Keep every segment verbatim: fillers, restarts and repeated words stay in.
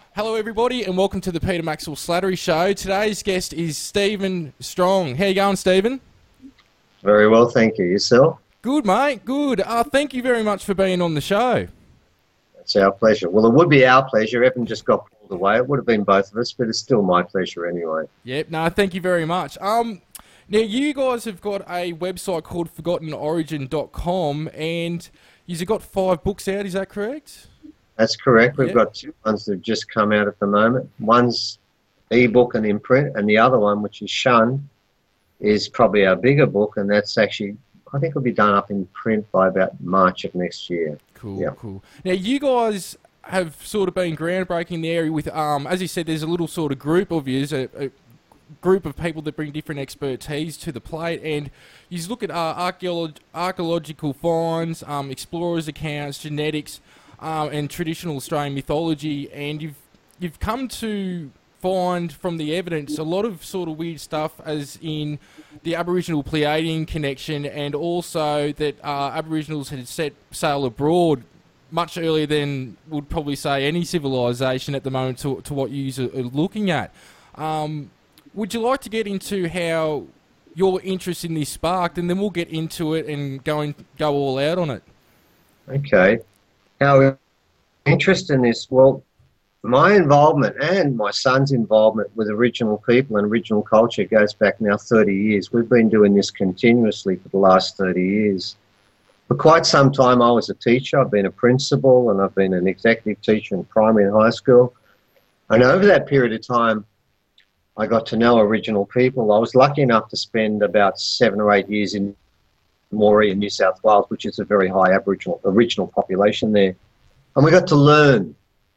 Hello everybody and welcome to the Peter Maxwell Slattery Show. Today's guest is Stephen Strong. How you going, Stephen? Very well, thank you. Yourself? Good, mate, good. Uh, thank you very much for being on the show. It's our pleasure. Well, it would be our pleasure. Evan just got pulled away. It would have been both of us, but it's still my pleasure anyway. Yep, no, thank you very much. Um, now, you guys have got a website called forgotten origin dot com and you've got five books out, is that correct? That's correct. We've Yep. got two ones that have just come out at the moment. One's ebook and in print, and the other one, which is Shun, is probably our bigger book, and that's actually, I think, will be done up in print by about March of next year. Cool, Yep. cool. Now, you guys have sort of been groundbreaking in the area with, um, as you said, there's a little sort of group of yous, a, a group of people that bring different expertise to the plate, and you look at uh, archaeolog- archaeological finds, um, explorers' accounts, genetics, um, and traditional Australian mythology, and you've you've come to find from the evidence a lot of sort of weird stuff, as in the Aboriginal Pleiadian connection, and also that uh, Aboriginals had set sail abroad much earlier than would probably say any civilization at the moment to, to what you are looking at. Um, would you like to get into how your interest in this sparked, and then we'll get into it and go and go all out on it? Okay. Our interest in this, well, my involvement and my son's involvement with original people and original culture goes back now thirty years. We've been doing this continuously for the last thirty years. For quite some time I was a teacher. I've been a principal and I've been an executive teacher in primary and high school. And over that period of time, I got to know original people. I was lucky enough to spend about seven or eight years in Moree in New South Wales, which is a very high Aboriginal original population there. And we got to learn.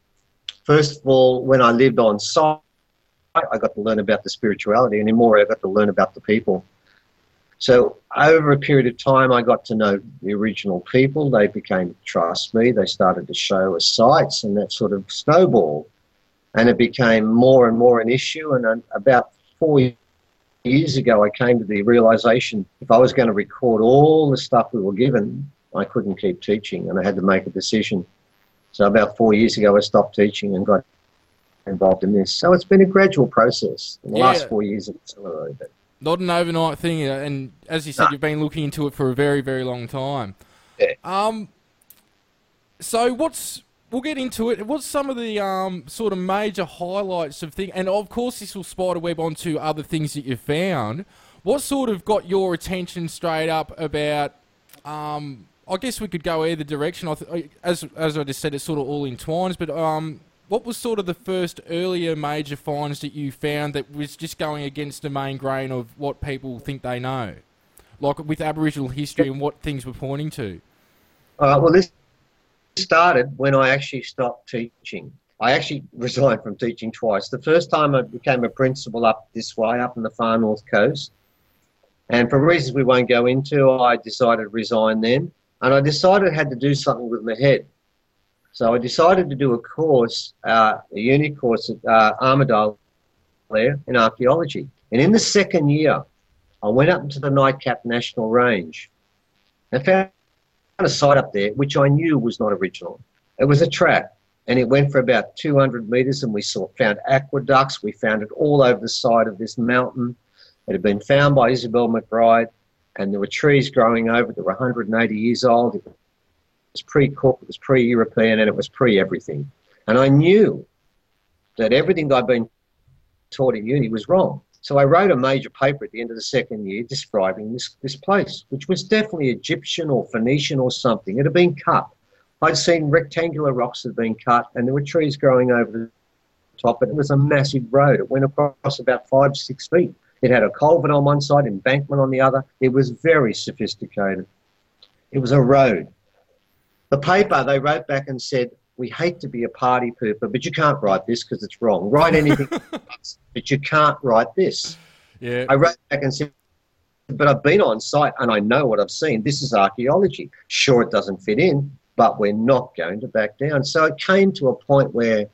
First of all, when I lived on site, I got to learn about the spirituality, and in Moree I got to learn about the people. So over a period of time, I got to know the original people. They became trust me. They started to show us sites, and that sort of snowballed. And it became more and more an issue. And um, about four years ago, I came to the realization if I was going to record all the stuff we were given, I couldn't keep teaching, and I had to make a decision. So about four years ago, I stopped teaching and got involved in this. So it's been a gradual process. In the Yeah. last four years, it's accelerated. But Not an overnight thing, and as you said, No. you've been looking into it for a very, very long time. Yeah. Um, so what's, we'll get into it, what's some of the um, sort of major highlights of things, and of course this will spiderweb onto other things that you've found. What sort of got your attention straight up about, um, I guess we could go either direction, I th- as, as I just said, it's sort of all entwines, but um, what was sort of the first earlier major finds that you found that was just going against the main grain of what people think they know? Like with Aboriginal history and what things were pointing to? Uh, well, this started when I actually stopped teaching. I actually resigned from teaching twice. The first time I became a principal up this way, up in the far north coast. And for reasons we won't go into, I decided to resign then. And I decided I had to do something with my head. So I decided to do a course, uh, a uni course at uh, Armidale there in archaeology. And in the second year, I went up into the Nightcap National Range and found a site up there which I knew was not original. It was a trap, and it went for about two hundred metres, and we saw found aqueducts. We found it all over the side of this mountain. It had been found by Isabel McBride, and there were trees growing over it that were one hundred eighty years old. It was pre-Cook, it was pre-European, and it was pre-everything. And I knew that everything that I'd been taught at uni was wrong. So I wrote a major paper at the end of the second year describing this, this place, which was definitely Egyptian or Phoenician or something. It had been cut. I'd seen rectangular rocks that had been cut, and there were trees growing over the top, and it was a massive road. It went across about five, six feet. It had a culvert on one side, embankment on the other. It was very sophisticated. It was a road. The paper, they wrote back and said, we hate to be a party pooper, but you can't write this because it's wrong. Write anything, but you can't write this. Yeah. I wrote back and said, but I've been on site and I know what I've seen. This is archaeology. Sure, it doesn't fit in, but we're not going to back down. So it came to a point where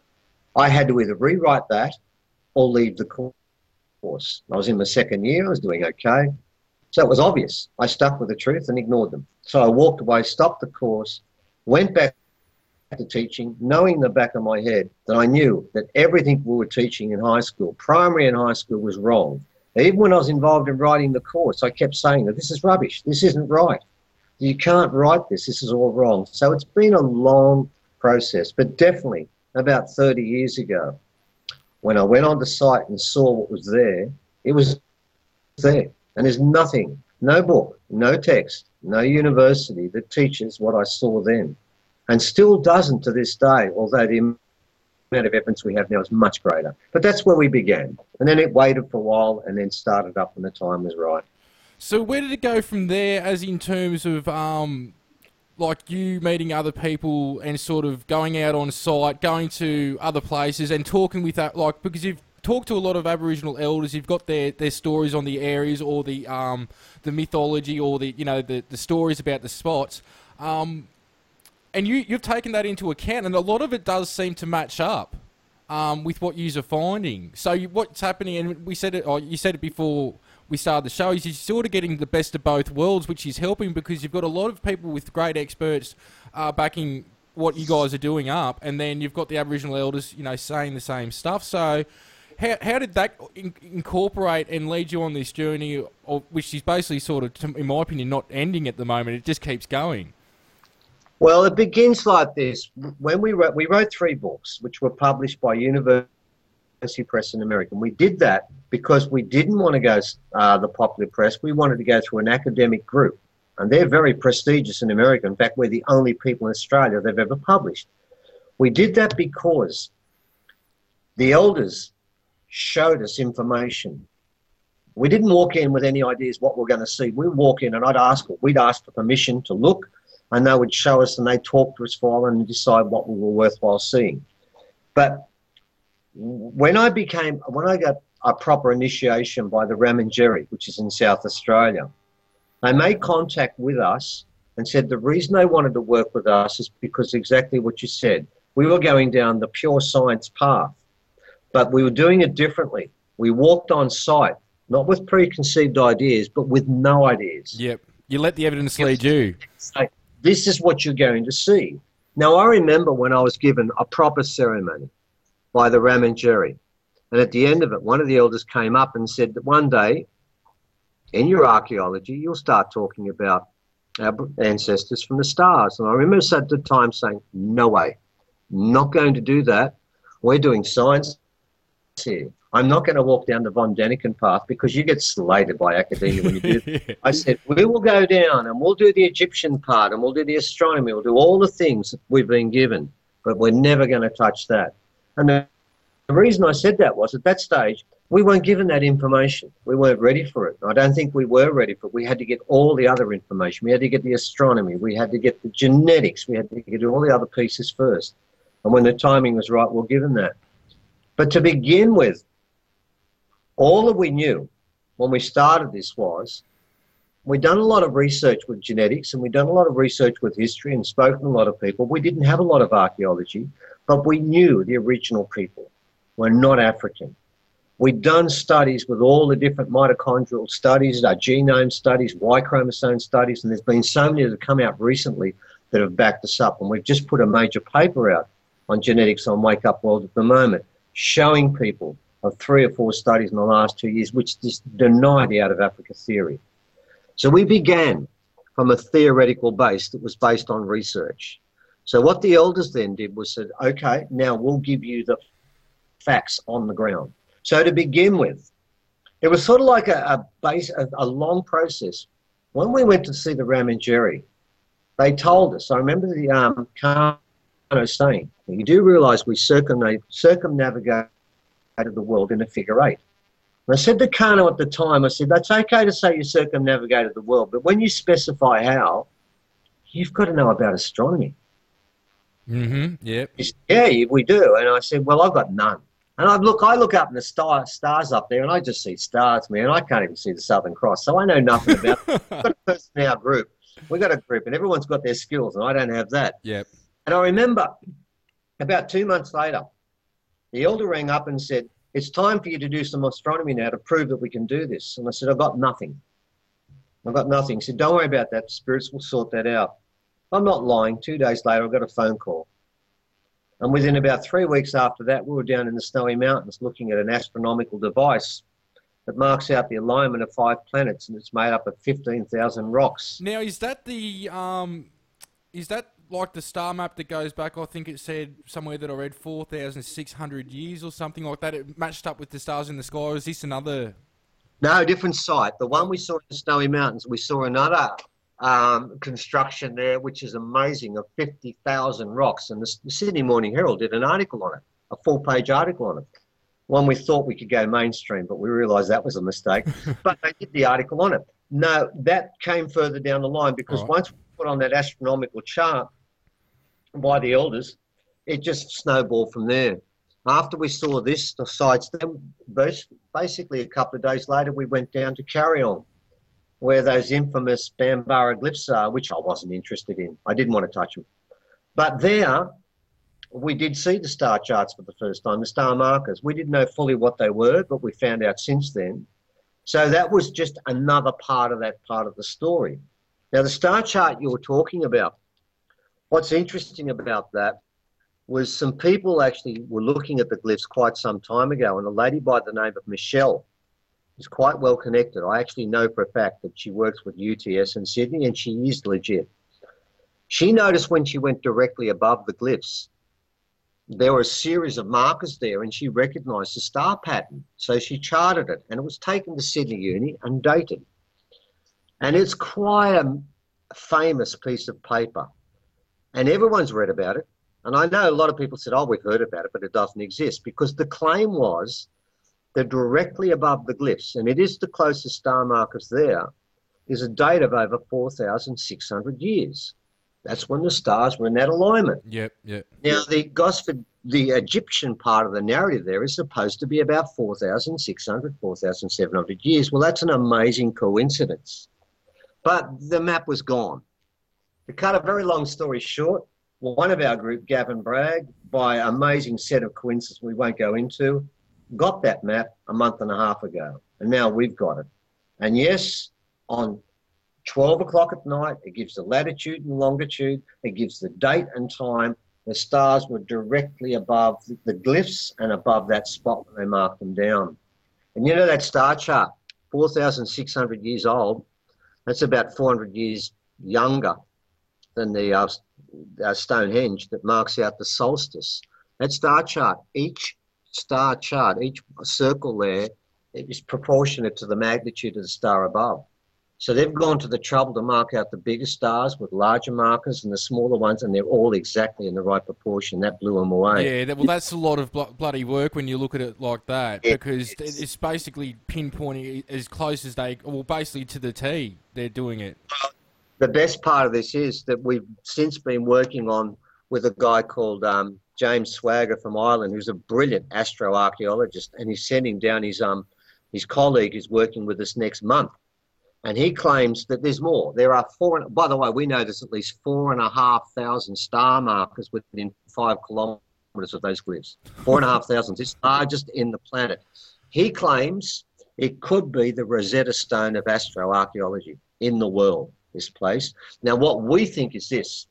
I had to either rewrite that or leave the course. I was in my second year. I was doing okay. So it was obvious. I stuck with the truth and ignored them. So I walked away, stopped the course, went back to teaching, knowing in the back of my head that I knew that everything we were teaching in high school, primary and high school, was wrong. Even when I was involved in writing the course, I kept saying that this is rubbish, this isn't right. You can't write this, this is all wrong. So it's been a long process, but definitely about thirty years ago, when I went on the site and saw what was there, it was there. And there's nothing, no book, no text, no university that teaches what I saw then. And still doesn't to this day, although the amount of evidence we have now is much greater. But that's where we began. And then it waited for a while and then started up when the time was right. So where did it go from there, as in terms of um, like you meeting other people and sort of going out on site, going to other places and talking with that, like, because you've talked to a lot of Aboriginal elders, you've got their, their stories on the areas or the um, the mythology or the, you know, the, the stories about the spots. Um, and you, you've taken that into account, and a lot of it does seem to match up um, with what you're finding. So you, what's happening, and we said it, oh, you said it before we started the show, is you're sort of getting the best of both worlds, which is helping because you've got a lot of people with great experts uh, backing what you guys are doing up, and then you've got the Aboriginal elders, you know, saying the same stuff. So how how did that in- incorporate and lead you on this journey, of, which is basically sort of, in my opinion, not ending at the moment, it just keeps going? Well, it begins like this. When we wrote, we wrote three books, which were published by University Press in America. And we did that because we didn't want to go uh, the popular press. We wanted to go through an academic group. And they're very prestigious in America. In fact, we're the only people in Australia they've ever published. We did that because the elders showed us information. We didn't walk in with any ideas what we're going to see. We'd walk in and I'd ask, we'd ask for permission to look, and they would show us and they'd talk to us for a while and decide what we were worthwhile seeing. But when I became, when I got a proper initiation by the Ramengeri, which is in South Australia, they made contact with us and said the reason they wanted to work with us is because exactly what you said. We were going down the pure science path, but we were doing it differently. We walked on site, not with preconceived ideas, but with no ideas. Yep. You let the evidence lead you. So this is what you're going to see. Now, I remember when I was given a proper ceremony by the Ramengeri, and at the end of it, one of the elders came up and said that one day, in your archaeology, you'll start talking about our ancestors from the stars. And I remember at the time saying, no way, not going to do that. We're doing science here. I'm not going to walk down the von Däniken path because you get slated by academia when you do. yeah. I said, we will go down and we'll do the Egyptian part and we'll do the astronomy. We'll do all the things that we've been given, but we're never going to touch that. And the, the reason I said that was at that stage, we weren't given that information. We weren't ready for it. I don't think we were ready for it. We had to get all the other information. We had to get the astronomy. We had to get the genetics. We had to get all the other pieces first. And when the timing was right, we're given that. But to begin with, all that we knew when we started this was we'd done a lot of research with genetics and we'd done a lot of research with history and spoken to a lot of people. We didn't have a lot of archaeology, but we knew the original people were not African. We'd done studies with all the different mitochondrial studies, our genome studies, Y chromosome studies, and there's been so many that have come out recently that have backed us up. And we've just put a major paper out on genetics on Wake Up World at the moment, showing people of three or four studies in the last two years which just deny the out of Africa theory. So we began from a theoretical base that was based on research. So what the elders then did was said, okay, now we'll give you the facts on the ground. So to begin with, it was sort of like a, a base, a, a long process. When we went to see the Ramengeri, they told us, I remember the um, Kano saying, you do realise we circumnavigate, circumnavigate the world in a figure eight. And I said to Kano at the time, I said, that's okay to say you circumnavigated the world, but when you specify how, you've got to know about astronomy. Mm-hmm, yep. He said, yeah, we do. And I said, well, I've got none. And I look, I look up in the star, stars up there and I just see stars, man. I can't even see the Southern Cross, so I know nothing about it. We've got a person in our group. We've got a group and everyone's got their skills and I don't have that. Yep. And I remember about two months later, the elder rang up and said, it's time for you to do some astronomy now to prove that we can do this. And I said, I've got nothing. I've got nothing. He said, don't worry about that. Spirits will sort that out. I'm not lying. Two days later, I got a phone call. And within about three weeks after that, we were down in the Snowy Mountains looking at an astronomical device that marks out the alignment of five planets, and it's made up of fifteen thousand rocks. Now, is that the um, is that like the star map that goes back? I think it said somewhere that I read four thousand six hundred years or something like that. It matched up with the stars in the sky. Or is this another? No, different site. The one we saw in the Snowy Mountains, we saw another um, construction there, which is amazing, of fifty thousand rocks. And the, the Sydney Morning Herald did an article on it, a full-page article on it. One we thought we could go mainstream, but we realised that was a mistake. But they did the article on it. No, that came further down the line because right. once we put on that astronomical chart by the elders, it just snowballed from there. After we saw this, the sites, then basically a couple of days later, we went down to Carrion, where those infamous Bambara glyphs are, which I wasn't interested in. I didn't want to touch them. But there, we did see the star charts for the first time, the star markers. We didn't know fully what they were, but we found out since then. So that was just another part of that part of the story. Now, the star chart you were talking about, what's interesting about that was some people actually were looking at the glyphs quite some time ago, and a lady by the name of Michelle is quite well connected. I actually know for a fact that she works with U T S in Sydney, and she is legit. She noticed when she went directly above the glyphs, there were a series of markers there, and she recognised the star pattern. So she charted it, and it was taken to Sydney Uni and dated. And it's quite a famous piece of paper, and everyone's read about it. And I know a lot of people said, oh, we've heard about it, but it doesn't exist, because the claim was that directly above the glyphs, and it is the closest star markers there, is a date of over four thousand six hundred years. That's when the stars were in that alignment. Yep, yep. Now, the Gosford, the Egyptian part of the narrative there is supposed to be about four thousand six hundred, four thousand seven hundred years. Well, that's an amazing coincidence. But the map was gone. To cut a very long story short, one of our group, Gavin Bragg, by an amazing set of coincidences we won't go into, got that map a month and a half ago. And now we've got it. And yes, on twelve o'clock at night, it gives the latitude and longitude, it gives the date and time. The stars were directly above the, the glyphs and above that spot when they marked them down. And you know that star chart, four thousand six hundred years old, that's about four hundred years younger than the uh, uh, Stonehenge that marks out the solstice. That star chart, each star chart, each circle there, it is proportionate to the magnitude of the star above. So they've gone to the trouble to mark out the bigger stars with larger markers and the smaller ones, and they're all exactly in the right proportion. That blew them away. Yeah, that, well, that's a lot of bl- bloody work when you look at it like that, It because is. it's basically pinpointing as close as they, well, basically to the T, they're doing it. The best part of this is that we've since been working on with a guy called um, James Swagger from Ireland, who's a brilliant astroarchaeologist, and he's sending down his um his colleague who's working with us next month. And he claims that there's more. There are four, by the way, we know there's at least four and a half thousand star markers within five kilometres of those glyphs. Four and a half thousand, it's largest in the planet. He claims it could be the Rosetta Stone of astroarchaeology in the world, this place. Now, what we think is this.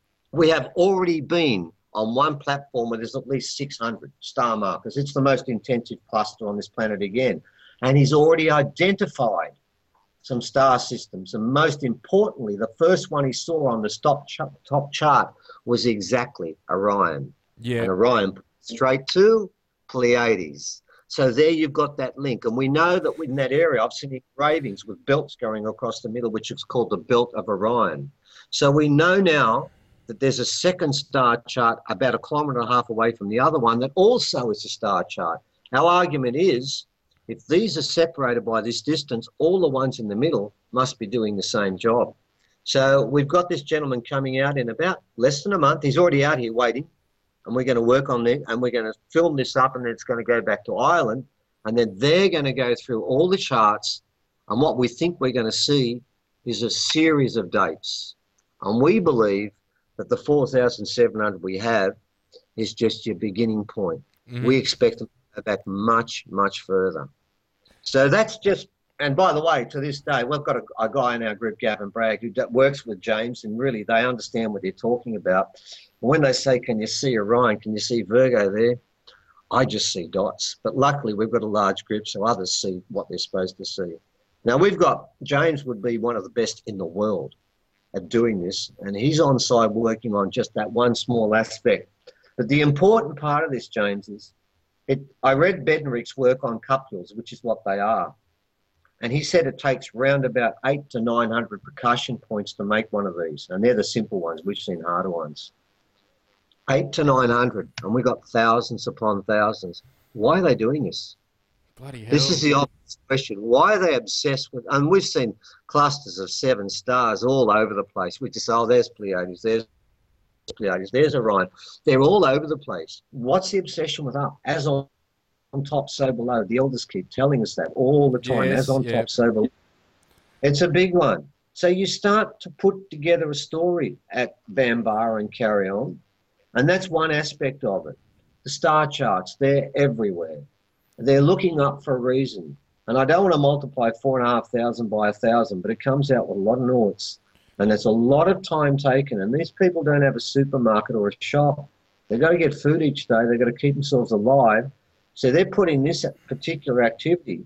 We have already been on one platform where there's at least six hundred star markers. It's the most intensive cluster on this planet again. And he's already identified some star systems, and most importantly, the first one he saw on the top, ch- top chart was exactly Orion. Yeah. And Orion straight to Pleiades. So there you've got that link. And we know that in that area, I've seen engravings with belts going across the middle, which is called the Belt of Orion. So we know now that there's a second star chart about a kilometre and a half away from the other one that also is a star chart. Our argument is, if these are separated by this distance, all the ones in the middle must be doing the same job. So we've got this gentleman coming out in about less than a month. He's already out here waiting, and we're going to work on it, and we're going to film this up, and then it's going to go back to Ireland, and then they're going to go through all the charts, and what we think we're going to see is a series of dates. And we believe that the four thousand seven hundred we have is just your beginning point. Mm-hmm. We expect them to go back much, much further. So that's just and by the way, to this day, we've got a, a guy in our group, Gavin Bragg, who d- works with James, and really they understand what they're talking about. When they say, can you see Orion, can you see Virgo there? I just see dots. But luckily, we've got a large group, so others see what they're supposed to see. Now, we've got, James would be one of the best in the world at doing this, and he's on side working on just that one small aspect. But the important part of this, James, is it, I read Bednarich's work on cupules, which is what they are. And he said it takes round about eight to nine hundred percussion points to make one of these. And they're the simple ones. We've seen harder ones. Eight to nine hundred. And we got thousands upon thousands. Why are they doing this? Bloody hell. This is the obvious question. Why are they obsessed with, and we've seen clusters of seven stars all over the place. We just, oh, there's Pleiades, there's Pleiades, there's Orion. They're all over the place. What's the obsession with up? As on on top, so below. The elders keep telling us that all the time. Yes, As on yeah. top, so below. It's a big one. So you start to put together a story at Bambara and Carry On, and that's one aspect of it. The star charts, they're everywhere. They're looking up for a reason. And I don't want to multiply four and a half thousand by a thousand, but it comes out with a lot of noughts. And there's a lot of time taken. And these people don't have a supermarket or a shop. They've got to get food each day. They've got to keep themselves alive. So they're putting this particular activity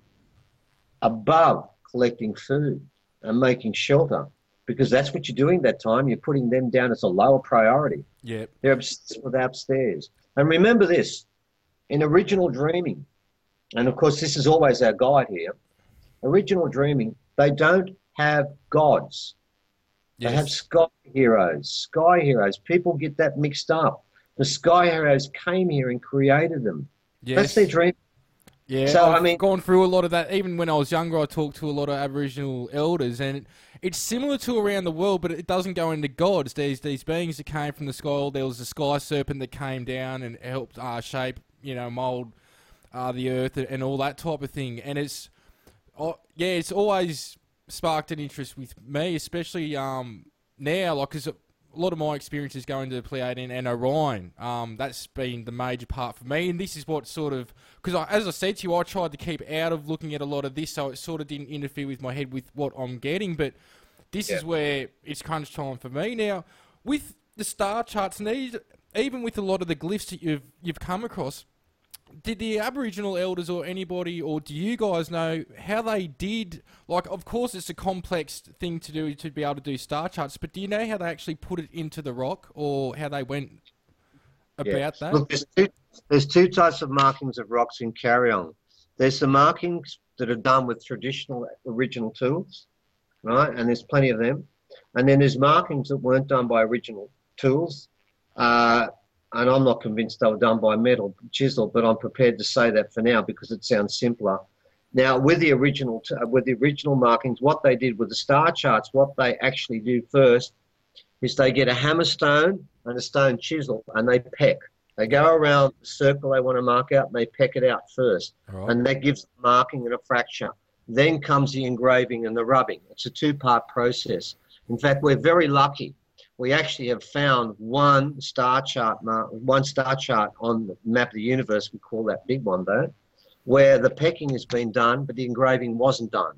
above collecting food and making shelter, because that's what you're doing that time. You're putting them down as a lower priority. Yep. They're obsessed with upstairs. And remember this, in original dreaming, and of course this is always our guide here, original dreaming, they don't have gods. Yes. They have sky heroes. Sky heroes. People get that mixed up. The sky heroes came here and created them. Yes. That's their dream. Yeah, So, I've I mean- gone through a lot of that. Even when I was younger, I talked to a lot of Aboriginal elders, and it, it's similar to around the world, but it doesn't go into gods. There's these beings that came from the sky. There was a sky serpent that came down and helped uh, shape, you know, mold uh, the earth and all that type of thing. And it's, oh, yeah, it's always sparked an interest with me, especially um, now, like, because a lot of my experiences going to the Pleiadian and Orion, um, that's been the major part for me. And this is what sort of, because I, as I said to you, I tried to keep out of looking at a lot of this, so it sort of didn't interfere with my head with what I'm getting. But this Yeah. is where it's crunch time for me now. With the star charts, and these, even with a lot of the glyphs that you've you've come across, did the Aboriginal elders or anybody, or do you guys know how they did, like, of course it's a complex thing to do to be able to do star charts, but do you know how they actually put it into the rock, or how they went about Yeah. that? Look, there's two, there's two types of markings of rocks in Carry On. There's the markings that are done with traditional original tools, right? And there's plenty of them. And then there's markings that weren't done by original tools. Uh, and I'm not convinced they were done by metal chisel, but I'm prepared to say that for now because it sounds simpler. Now, with the original t- with the original markings, what they did with the star charts, what they actually do first is they get a hammerstone and a stone chisel and they peck. They go around the circle they want to mark out and they peck it out first. All right. And that gives the marking and a fracture. Then comes the engraving and the rubbing. It's a two-part process. In fact, we're very lucky. We actually have found one star chart, mar- one star chart on the map of the universe. We call that big one, though, where the pecking has been done, but the engraving wasn't done.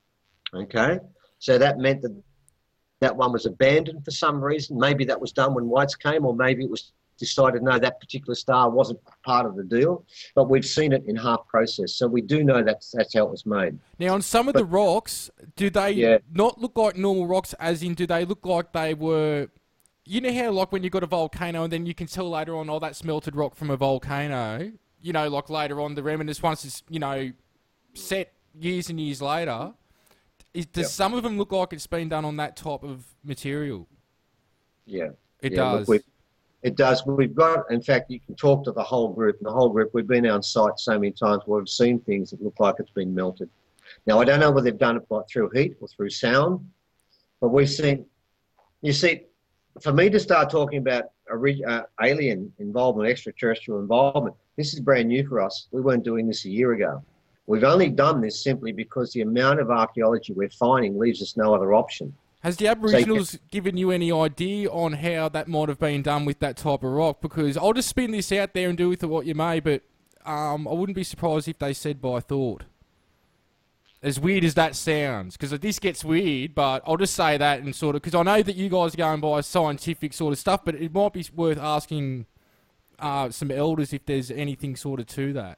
Okay, so that meant that that one was abandoned for some reason. Maybe that was done when whites came, or maybe it was decided no, that particular star wasn't part of the deal. But we've seen it in half process, so we do know that's that's how it was made. Now, on some of the rocks, do they Yeah. not look like normal rocks, as in, do they look like they were... You know how, like, when you've got a volcano and then you can tell later on, oh, that's melted rock from a volcano? You know, like, later on, the remnants, once it's, you know, set years and years later, is, does Yep. some of them look like it's been done on that type of material? Yeah, It yeah, look, does. we- it does. We've got, in fact, you can talk to the whole group, and the whole group, we've been on site so many times where we've seen things that look like it's been melted. Now, I don't know whether they've done it by, through heat or through sound, but we've seen, you see, for me to start talking about ori- uh, alien involvement, extraterrestrial involvement, this is brand new for us. We weren't doing this a year ago. We've only done this simply because the amount of archaeology we're finding leaves us no other option. Has the Aboriginals given you any idea on how that might have been done with that type of rock? Because I'll just spin this out there and do with it what you may, but um, I wouldn't be surprised if they said by thought. As weird as that sounds, because this gets weird, but I'll just say that and sort of, because I know that you guys are going by scientific sort of stuff, but it might be worth asking uh, some elders if there's anything sort of to that.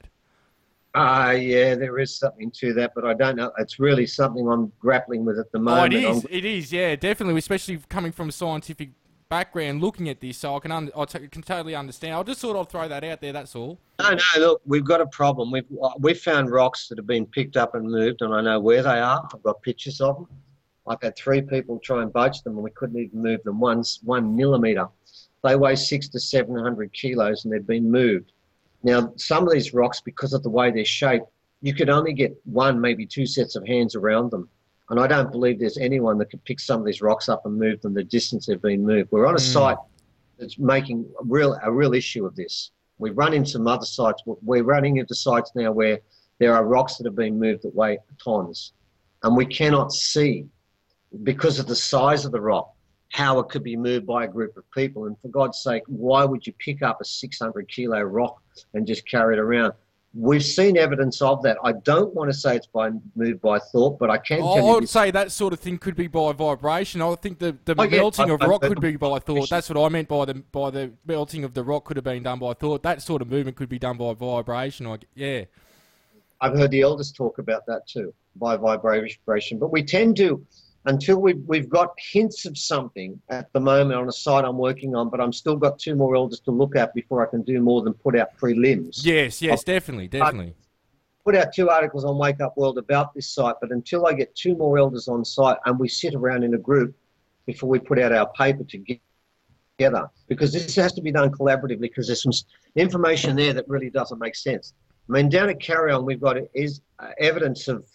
Uh, yeah, there is something to that, but I don't know. It's really something I'm grappling with at the moment. Oh, it is. I'm... It is, yeah, definitely, especially coming from a scientific background looking at this, so I can un- I t- can totally understand. I'll just sort of throw that out there, that's all. No, no, look, we've got a problem. We've we've found rocks that have been picked up and moved, and I know where they are. I've got pictures of them. I've had three people try and poach them, and we couldn't even move them one, one millimetre. They weigh six to seven hundred kilos, and they've been moved. Now, some of these rocks, because of the way they're shaped, you could only get one, maybe two sets of hands around them. And I don't believe there's anyone that could pick some of these rocks up and move them the distance they've been moved. We're on a mm. site that's making a real, a real issue of this. We've run into some other sites. We're running into sites now where there are rocks that have been moved that weigh tons. And we cannot see, because of the size of the rock, how it could be moved by a group of people. And for God's sake, why would you pick up a six hundred kilo rock and just carry it around? We've seen evidence of that. I don't want to say it's by moved by thought, but I can oh, tell you... I would say that sort of thing could be by vibration. I think the, the oh, melting yeah, of I, rock I, could be by thought. That's what I meant by the by the melting of the rock could have been done by thought. That sort of movement could be done by vibration. I, yeah. I've heard the elders talk about that too, by vibration. But we tend to... Until we've, we've got hints of something at the moment on a site I'm working on, but I'm still got two more elders to look at before I can do more than put out prelims. Yes, yes, I'll, definitely, definitely. I put out two articles on Wake Up World about this site, but until I get two more elders on site and we sit around in a group before we put out our paper together, because this has to be done collaboratively, because there's some information there that really doesn't make sense. I mean, down at Carry On, we've got is uh, evidence of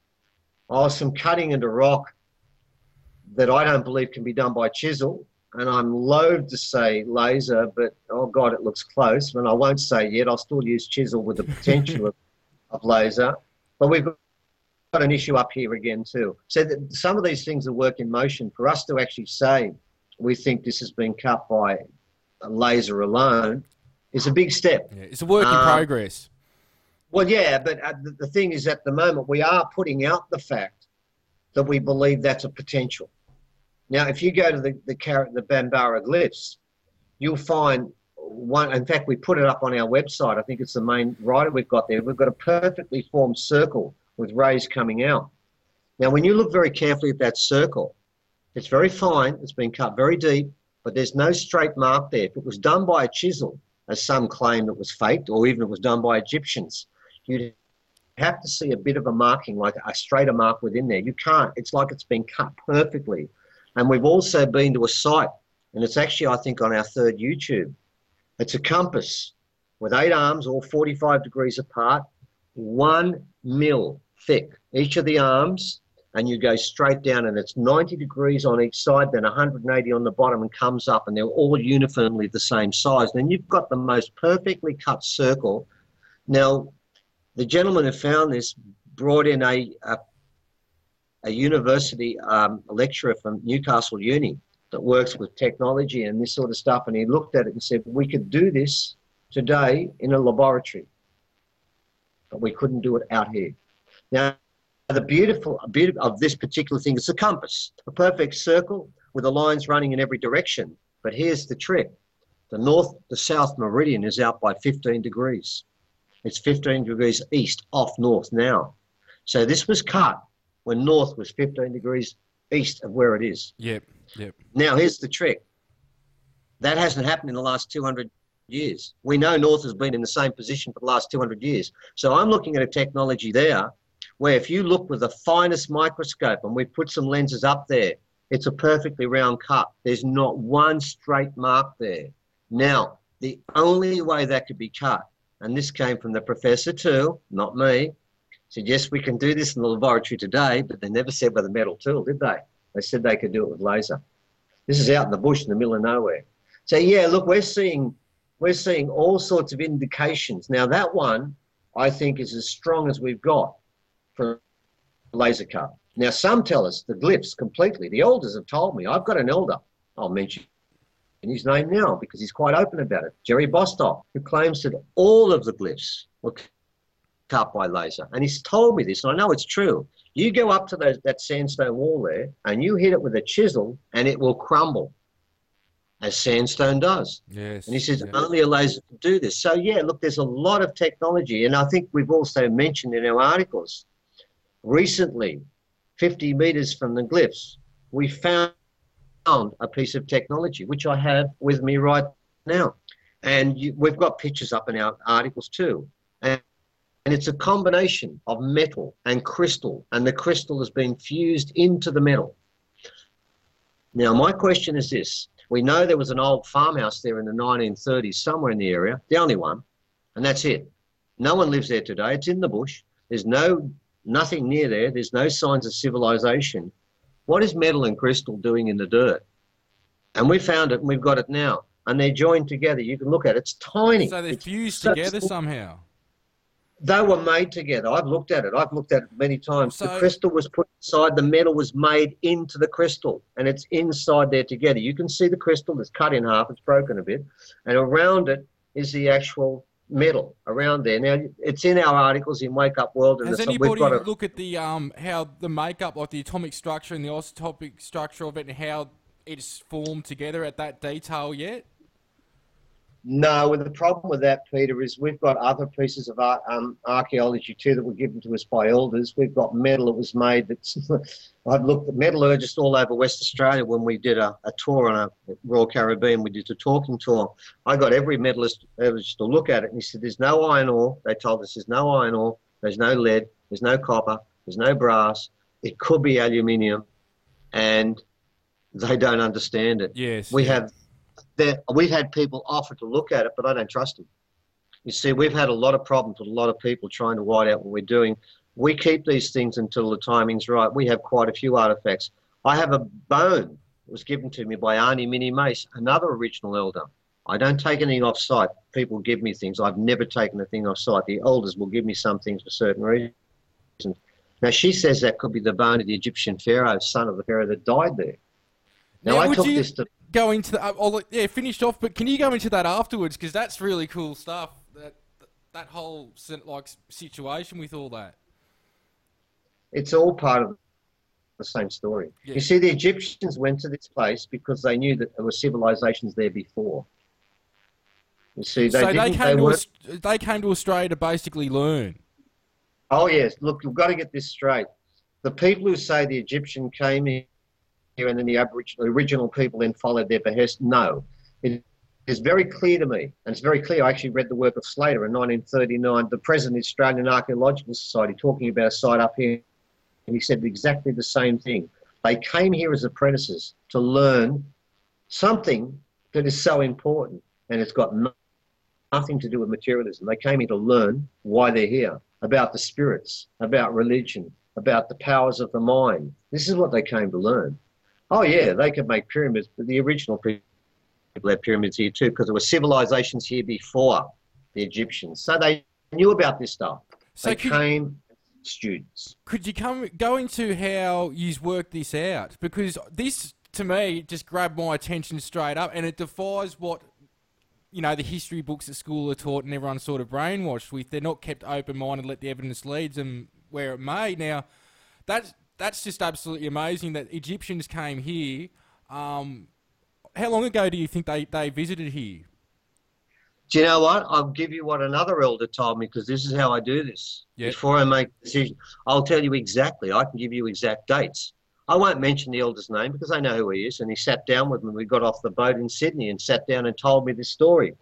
oh, some cutting into rock that I don't believe can be done by chisel, and I'm loath to say laser, but oh God, it looks close, and I won't say yet. I'll still use chisel with the potential of, of laser, but we've got an issue up here again too. So that some of these things are work in motion. For us to actually say we think this has been cut by a laser alone is a big step. Yeah, it's a work in um, progress. Well, yeah, but uh, the, the thing is, at the moment, we are putting out the fact that we believe that's a potential. Now, if you go to the the, the Bambara glyphs, you'll find one. In fact, we put it up on our website. I think it's the main writer we've got there. We've got a perfectly formed circle with rays coming out. Now, when you look very carefully at that circle, it's very fine. It's been cut very deep, but there's no straight mark there. If it was done by a chisel, as some claim it was faked, or even it was done by Egyptians, you'd have to see a bit of a marking, like a straighter mark within there. You can't. It's like it's been cut perfectly. And we've also been to a site, and it's actually, I think, on our third YouTube. It's a compass with eight arms, all forty-five degrees apart, one mil thick, each of the arms, and you go straight down, and it's ninety degrees on each side, then one hundred eighty on the bottom, and comes up, and they're all uniformly the same size. Then you've got the most perfectly cut circle. Now, the gentleman who found this brought in a, a a university um, a lecturer from Newcastle Uni that works with technology and this sort of stuff, and he looked at it and said, we could do this today in a laboratory, but we couldn't do it out here. Now, the beautiful beauty of this particular thing is a compass, a perfect circle with the lines running in every direction. But here's the trick. The north, the south meridian is out by fifteen degrees. It's fifteen degrees east off north now. So this was cut when north was fifteen degrees east of where it is. Yep, yep. Now, here's the trick. That hasn't happened in the last two hundred years. We know north has been in the same position for the last two hundred years. So I'm looking at a technology there where if you look with the finest microscope, and we've put some lenses up there, it's a perfectly round cut. There's not one straight mark there. Now, the only way that could be cut, and this came from the professor too, not me, said, yes, we can do this in the laboratory today, but they never said with a metal tool, did they? They said they could do it with laser. This is out in the bush in the middle of nowhere. So, yeah, look, we're seeing we're seeing all sorts of indications. Now, that one, I think, is as strong as we've got for laser cut. Now, some tell us the glyphs completely. The elders have told me. I've got an elder. I'll mention his name now because he's quite open about it. Jerry Bostock, who claims that all of the glyphs were up by laser. And he's told me this, and I know it's true. You go up to those, that sandstone wall there, and you hit it with a chisel, and it will crumble, as sandstone does. Yes. And he says, yes. only a laser can do this. So, yeah, look, there's a lot of technology. And I think we've also mentioned in our articles, recently, fifty metres from the glyphs, we found a piece of technology, which I have with me right now. And you, we've got pictures up in our articles too. And, and it's a combination of metal and crystal, and the crystal has been fused into the metal. Now, my question is this. We know there was an old farmhouse there in the nineteen thirties, somewhere in the area, the only one, and that's it. No one lives there today. It's in the bush. There's no nothing near there. There's no signs of civilization. What is metal and crystal doing in the dirt? And we found it, and we've got it now. And they're joined together. You can look at it. It's tiny. So they're it's fused so together small. somehow. They were made together. I've looked at it. I've looked at it many times. So, the crystal was put inside. The metal was made into the crystal, and it's inside there together. You can see the crystal. It's cut in half. It's broken a bit. And around it is the actual metal around there. Now, it's in our articles in Wake Up World. And has we've anybody got a, look at the um how the makeup, like the atomic structure and the isotopic structure of it, and how it's formed together at that detail yet? No, well, the problem with that, Peter, is we've got other pieces of art, um, archaeology too that were given to us by elders. We've got metal that was made. That's I've looked at metallurgists all over West Australia when we did a, a tour on a Royal Caribbean. We did a talking tour. I got every metallurgist to look at it, and he said, "There's no iron ore." They told us there's no iron ore, there's no lead, there's no copper, there's no brass. It could be aluminium, and they don't understand it. Yes. We have. That we've had people offer to look at it, but I don't trust them. You see, we've had a lot of problems with a lot of people trying to white out what we're doing. We keep these things until the timing's right. We have quite a few artifacts. I have a bone that was given to me by Arnie Minnie Mace, another original elder. I don't take anything off site. People give me things. I've never taken a thing off site. The elders will give me some things for certain reasons. Now, she says that could be the bone of the Egyptian pharaoh, son of the pharaoh that died there. Now, Now, I would took you- this to... Go into the, uh, I'll, yeah, finished off, but can you go into that afterwards? Because that's really cool stuff. That that whole like situation with all that. It's all part of the same story. Yeah. You see, the Egyptians went to this place because they knew that there were civilizations there before. You see, they so they didn't. came They to weren't. Aus- they came to Australia to basically learn. Oh yes, look, you've got to get this straight. The people who say the Egyptian came here and then the Aboriginal original people then followed their behest, no. It is very clear to me, and it's very clear. I actually read the work of Slater in nineteen thirty-nine, the president of the Australian Archaeological Society, talking about a site up here, and he said exactly the same thing. They came here as apprentices to learn something that is so important, and it's got no, nothing to do with materialism. They came here to learn why they're here, about the spirits, about religion, about the powers of the mind. This is what they came to learn. Oh, yeah, they could make pyramids, but the original people had pyramids here too because there were civilizations here before the Egyptians. So they knew about this stuff. So they could- came students. Could you come go into how you've worked this out? Because this, to me, just grabbed my attention straight up, and it defies what, you know, the history books at school are taught and everyone's sort of brainwashed with. They're not kept open-minded, let the evidence lead them where it may. Now, that's, that's just absolutely amazing that Egyptians came here. Um, how long ago do you think they, they visited here? Do you know what? I'll give you what another elder told me because this is how I do this. Yep. Before I make a decision, I'll tell you exactly. I can give you exact dates. I won't mention the elder's name because I know who he is, and he sat down with me. We got off the boat in Sydney and sat down and told me this story.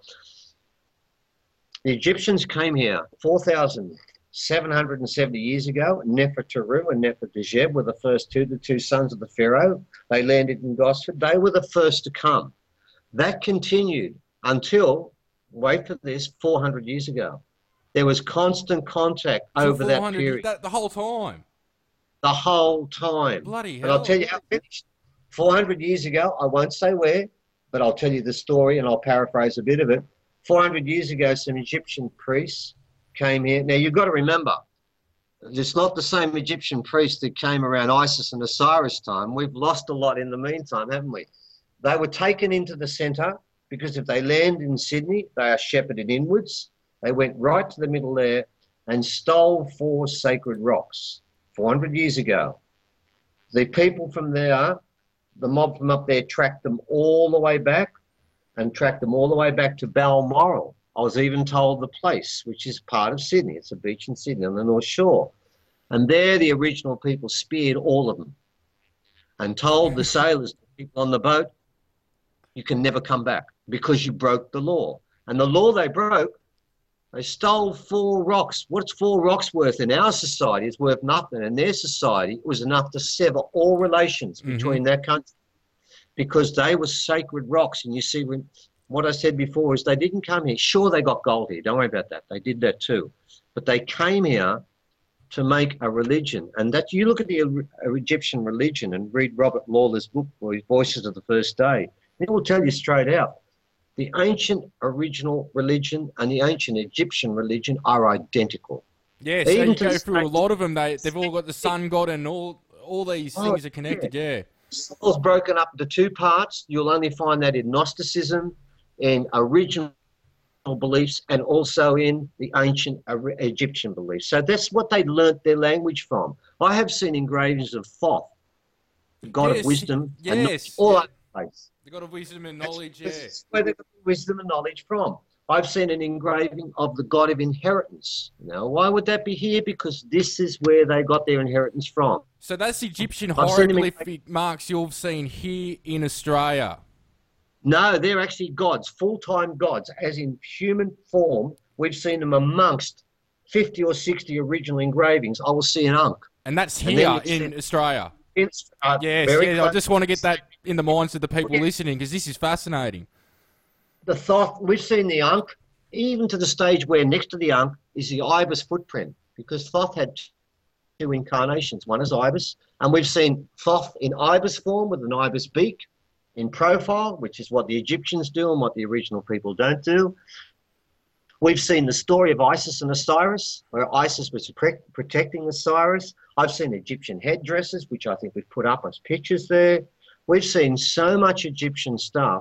The Egyptians came here four thousand seven hundred seventy years ago. Nefertari and Nefertari were the first two, the two sons of the Pharaoh. They landed in Gosford. They were the first to come. That continued until, wait for this, four hundred years ago. There was constant contact So over that four hundred period. That, the whole time. The whole time. Bloody But I'll hell. tell you how it finished. four hundred years ago, I won't say where, but I'll tell you the story and I'll paraphrase a bit of it. four hundred years ago, some Egyptian priests came here. Now, you've got to remember, it's not the same Egyptian priest that came around Isis and Osiris time. We've lost a lot in the meantime, haven't we? They were taken into the centre because if they land in Sydney, they are shepherded inwards. They went right to the middle there, and stole four sacred rocks four hundred years ago. The people from there, the mob from up there, tracked them all the way back and tracked them all the way back to Balmoral. I was even told the place, which is part of Sydney. It's a beach in Sydney on the North Shore. And there the original people speared all of them and told the sailors, the people on the boat, you can never come back because you broke the law. And the law they broke, they stole four rocks. What's four rocks worth in our society is worth nothing. In their society, it was enough to sever all relations mm-hmm. between that country because they were sacred rocks. And you see, when, what I said before is they didn't come here. Sure, they got gold here. Don't worry about that. They did that too. But they came here to make a religion. And that you look at the uh, Egyptian religion and read Robert Lawler's book, Voices of the First Day, it will tell you straight out. The ancient original religion and the ancient Egyptian religion are identical. Yeah, so you go through a lot of them. They, they've all got the sun god and all all these oh, things are connected, yeah. yeah. It's broken up into two parts. You'll only find that in Gnosticism, in original beliefs, and also in the ancient Egyptian beliefs. So that's what they learnt their language from. I have seen engravings of Thoth, the god yes, of wisdom, yes, and all yeah. over the place. The god of wisdom and knowledge, that's, yeah. That's where they got wisdom and knowledge from. I've seen an engraving of the god of inheritance. Now, why would that be here? Because this is where they got their inheritance from. So that's the Egyptian hieroglyphic marks you've seen here in Australia. No, they're actually gods, full-time gods, as in human form. We've seen them amongst fifty or sixty original engravings. I will see an Ankh. And that's here and in Australia? In, uh, yes, yeah, I just want to get that in the minds of the people yeah. listening, because this is fascinating. The Thoth, we've seen the Ankh, even to the stage where next to the Ankh is the ibis footprint, because Thoth had two incarnations. One is ibis, and we've seen Thoth in ibis form with an ibis beak, in profile, which is what the Egyptians do and what the original people don't do. We've seen the story of Isis and Osiris, where Isis was protecting Osiris. I've seen Egyptian headdresses, which I think we've put up as pictures there. We've seen so much Egyptian stuff.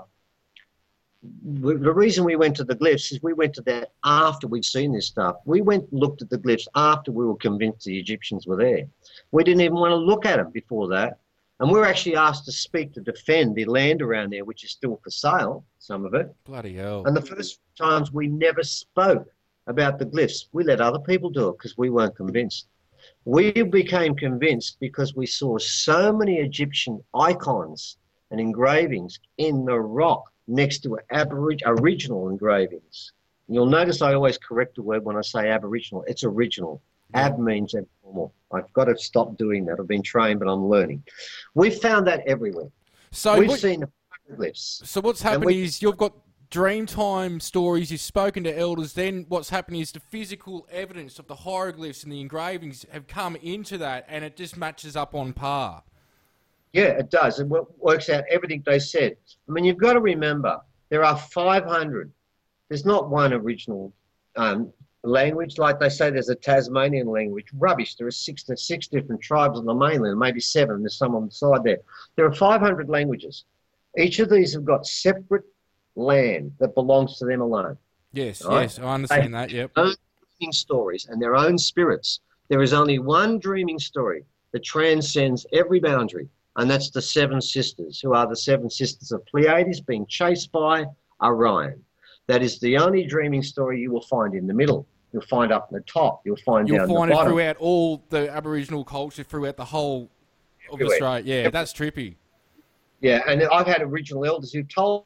The reason we went to the glyphs is we went to that after we'd seen this stuff. We went and looked at the glyphs after we were convinced the Egyptians were there. We didn't even want to look at them before that. And we were actually asked to speak to defend the land around there, which is still for sale, some of it. Bloody hell. And the first times we never spoke about the glyphs. We let other people do it because we weren't convinced. We became convinced because we saw so many Egyptian icons and engravings in the rock next to aborig- original engravings. And you'll notice I always correct the word when I say aboriginal. It's original. Ab means abnormal. I've got to stop doing that. I've been trained, but I'm learning. We've found that everywhere. So We've what, seen the glyphs. So what's happened we, is you've got Dreamtime stories, you've spoken to elders, then what's happening is the physical evidence of the hieroglyphs and the engravings have come into that, and it just matches up on par. Yeah, it does. It works out everything they said. I mean, you've got to remember, there are five hundred. There's not one original um, language. Like they say there's a Tasmanian language. Rubbish. There are six, six different tribes on the mainland, maybe seven. There's some on the side there. There are five hundred languages. Each of these have got separate land that belongs to them alone. Yes, right? yes, I understand they that, yep. Their own dreaming stories and their own spirits. There is only one dreaming story that transcends every boundary, and that's the seven sisters, who are the seven sisters of Pleiades being chased by Orion. That is the only dreaming story you will find in the middle. You'll find up the top. You'll find You'll down find the it bottom. throughout all the Aboriginal culture, throughout the whole of Everywhere. Australia. Yeah, Yep. that's trippy. Yeah, and I've had original elders who told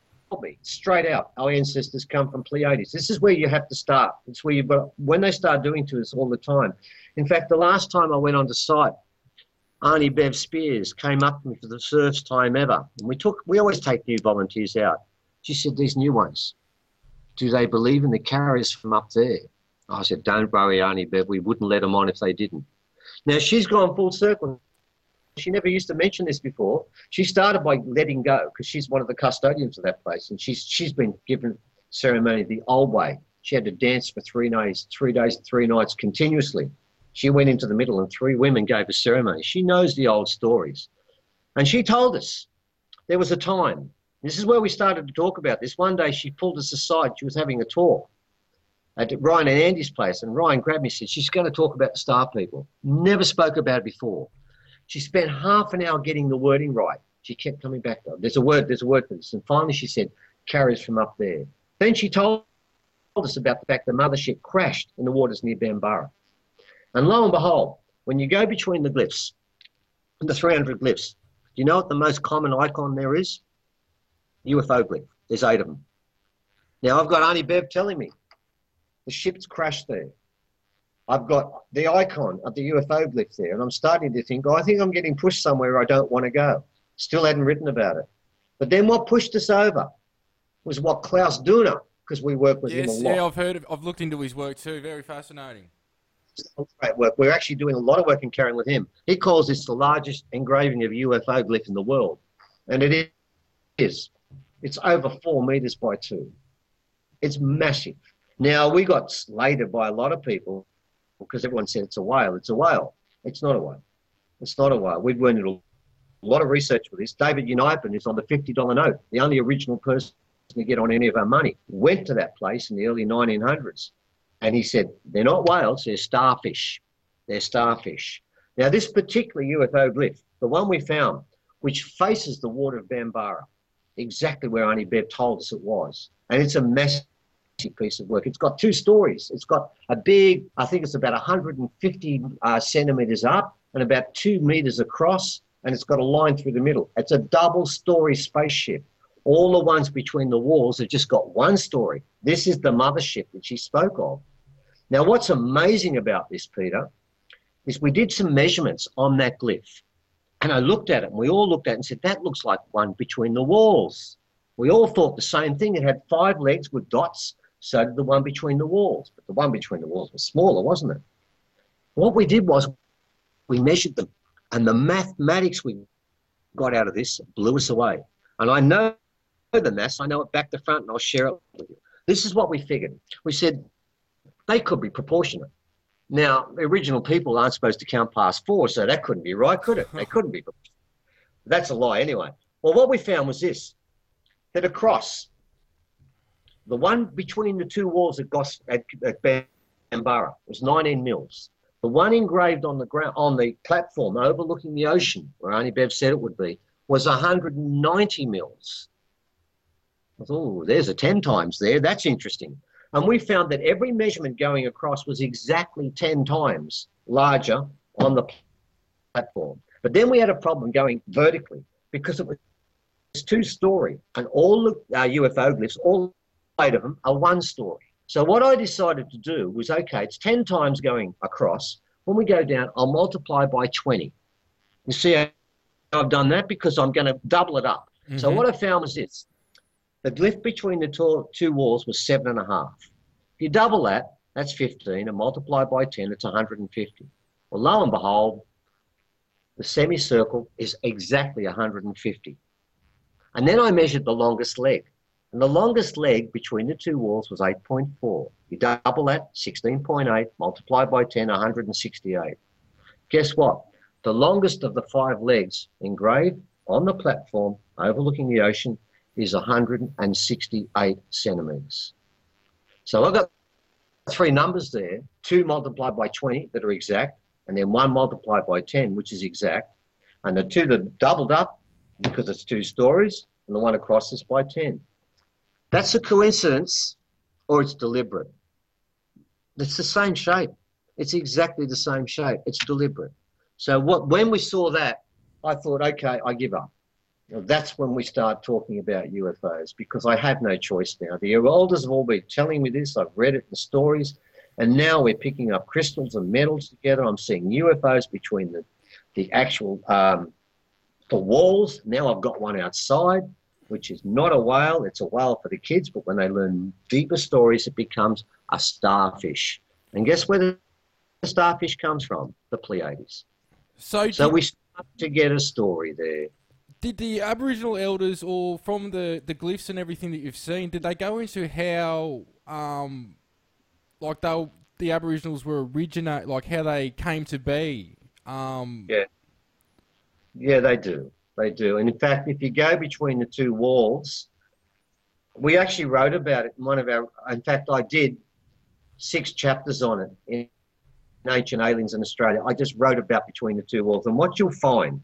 me straight out, our ancestors come from Pleiades. This is where you have to start. It's where you've got, when they start doing to us all the time. In fact, the last time I went on to site, Arnie Bev Spears came up to me for the first time ever. And we took, we always take new volunteers out. She said, these new ones, do they believe in the carriers from up there? I said, don't worry, Arnie Bev, we wouldn't let them on if they didn't. Now, she's gone full circle. She never used to mention this before. She started by letting go because she's one of the custodians of that place, and she's she's been given ceremony the old way. She had to dance for three days, three days, and three nights continuously. She went into the middle, and three women gave a ceremony. She knows the old stories, and she told us there was a time. This is where we started to talk about this. One day, she pulled us aside. She was having a talk, at Ryan and Andy's place, and Ryan grabbed me and said, she's going to talk about the star people. Never spoke about it before. She spent half an hour getting the wording right. She kept coming back, though. There's a word, there's a word for this. And finally she said, carriers from up there. Then she told us about the fact the mothership crashed in the waters near Bambara. And lo and behold, when you go between the glyphs, the three hundred glyphs, do you know what the most common icon there is? U F O glyph. There's eight of them. Now, I've got Auntie Bev telling me the ship's crashed there. I've got the icon of the U F O glyph there, and I'm starting to think, oh, I think I'm getting pushed somewhere I don't want to go. Still hadn't written about it. But then what pushed us over was what Klaus Duna, because we work with yes, him a lot. Yeah, I've heard of, I've looked into his work too. Very fascinating. Great work. We're actually doing a lot of work in carrying with him. He calls this the largest engraving of U F O glyph in the world. And it is. It's over four meters by two. It's massive. Now, we got slated by a lot of people because everyone said it's a whale. It's a whale. It's not a whale. It's not a whale. We've learned a lot of research with this. David Unipen is on the fifty dollar note, the only original person to get on any of our money, went to that place in the early nineteen hundreds. And he said, they're not whales, they're starfish. They're starfish. Now, this particular U F O glyph, the one we found, which faces the water of Bambara, exactly where Auntie Bev told us it was. And it's a massive piece of work. It's got two stories. It's got a big, I think it's about one hundred fifty uh, centimetres up and about two metres across, and it's got a line through the middle. It's a double-story spaceship. All the ones between the walls have just got one story. This is the mothership that she spoke of. Now, what's amazing about this, Peter, is we did some measurements on that glyph. And I looked at it, and we all looked at it and said, that looks like one between the walls. We all thought the same thing. It had five legs with dots, so did the one between the walls. But the one between the walls was smaller, wasn't it? What we did was we measured them, and the mathematics we got out of this blew us away. And I know the maths, I know it back to front, and I'll share it with you. This is what we figured. We said they could be proportionate. Now, the original people aren't supposed to count past four, so that couldn't be right, could it? They couldn't be. That's a lie anyway. Well, what we found was this, that across the one between the two walls at, Gos, at, at Bambara was nineteen mils. The one engraved on the ground, on the platform overlooking the ocean, where Auntie Bev said it would be, was one hundred ninety mils. I thought, oh, there's a ten times there. That's interesting. And we found that every measurement going across was exactly ten times larger on the platform. But then we had a problem going vertically because it was two-story, and all the uh, U F O glyphs, all eight of them, are one story. So what I decided to do was, okay, it's ten times going across. When we go down, I'll multiply by twenty. You see how I've done that? Because I'm going to double it up. Mm-hmm. So what I found was this. The glyph between the two, two walls was seven and a half. If you double that, that's fifteen, and multiply by ten, it's one hundred fifty. Well, lo and behold, the semicircle is exactly one hundred fifty. And then I measured the longest leg. And the longest leg between the two walls was eight point four. You double that, sixteen point eight, multiply by ten, one hundred sixty-eight. Guess what? The longest of the five legs engraved on the platform overlooking the ocean is one hundred sixty-eight centimetres. So I've got three numbers there, two multiplied by twenty that are exact, and then one multiplied by ten, which is exact, and the two that doubled up because it's two stories, and the one across is by ten. That's a coincidence, or it's deliberate. It's the same shape. It's exactly the same shape. It's deliberate. So what, when we saw that, I thought, okay, I give up. You know, that's when we start talking about U F Os, because I have no choice now. The elders have all been telling me this. I've read it in stories, and now we're picking up crystals and metals together. I'm seeing U F Os between the, the actual um, the walls. Now I've got one outside, which is not a whale. It's a whale for the kids, but when they learn deeper stories, it becomes a starfish. And guess where the starfish comes from? The Pleiades. So, so we start to get a story there. Did the Aboriginal elders, or from the, the glyphs and everything that you've seen, did they go into how, um, like they the Aboriginals were originate, like how they came to be? Um, yeah, yeah, they do, they do. And in fact, if you go between the two walls, we actually wrote about it in one of our. In fact, I did six chapters on it in Ancient Aliens in Australia. I just wrote about Between the Two Walls. And what you'll find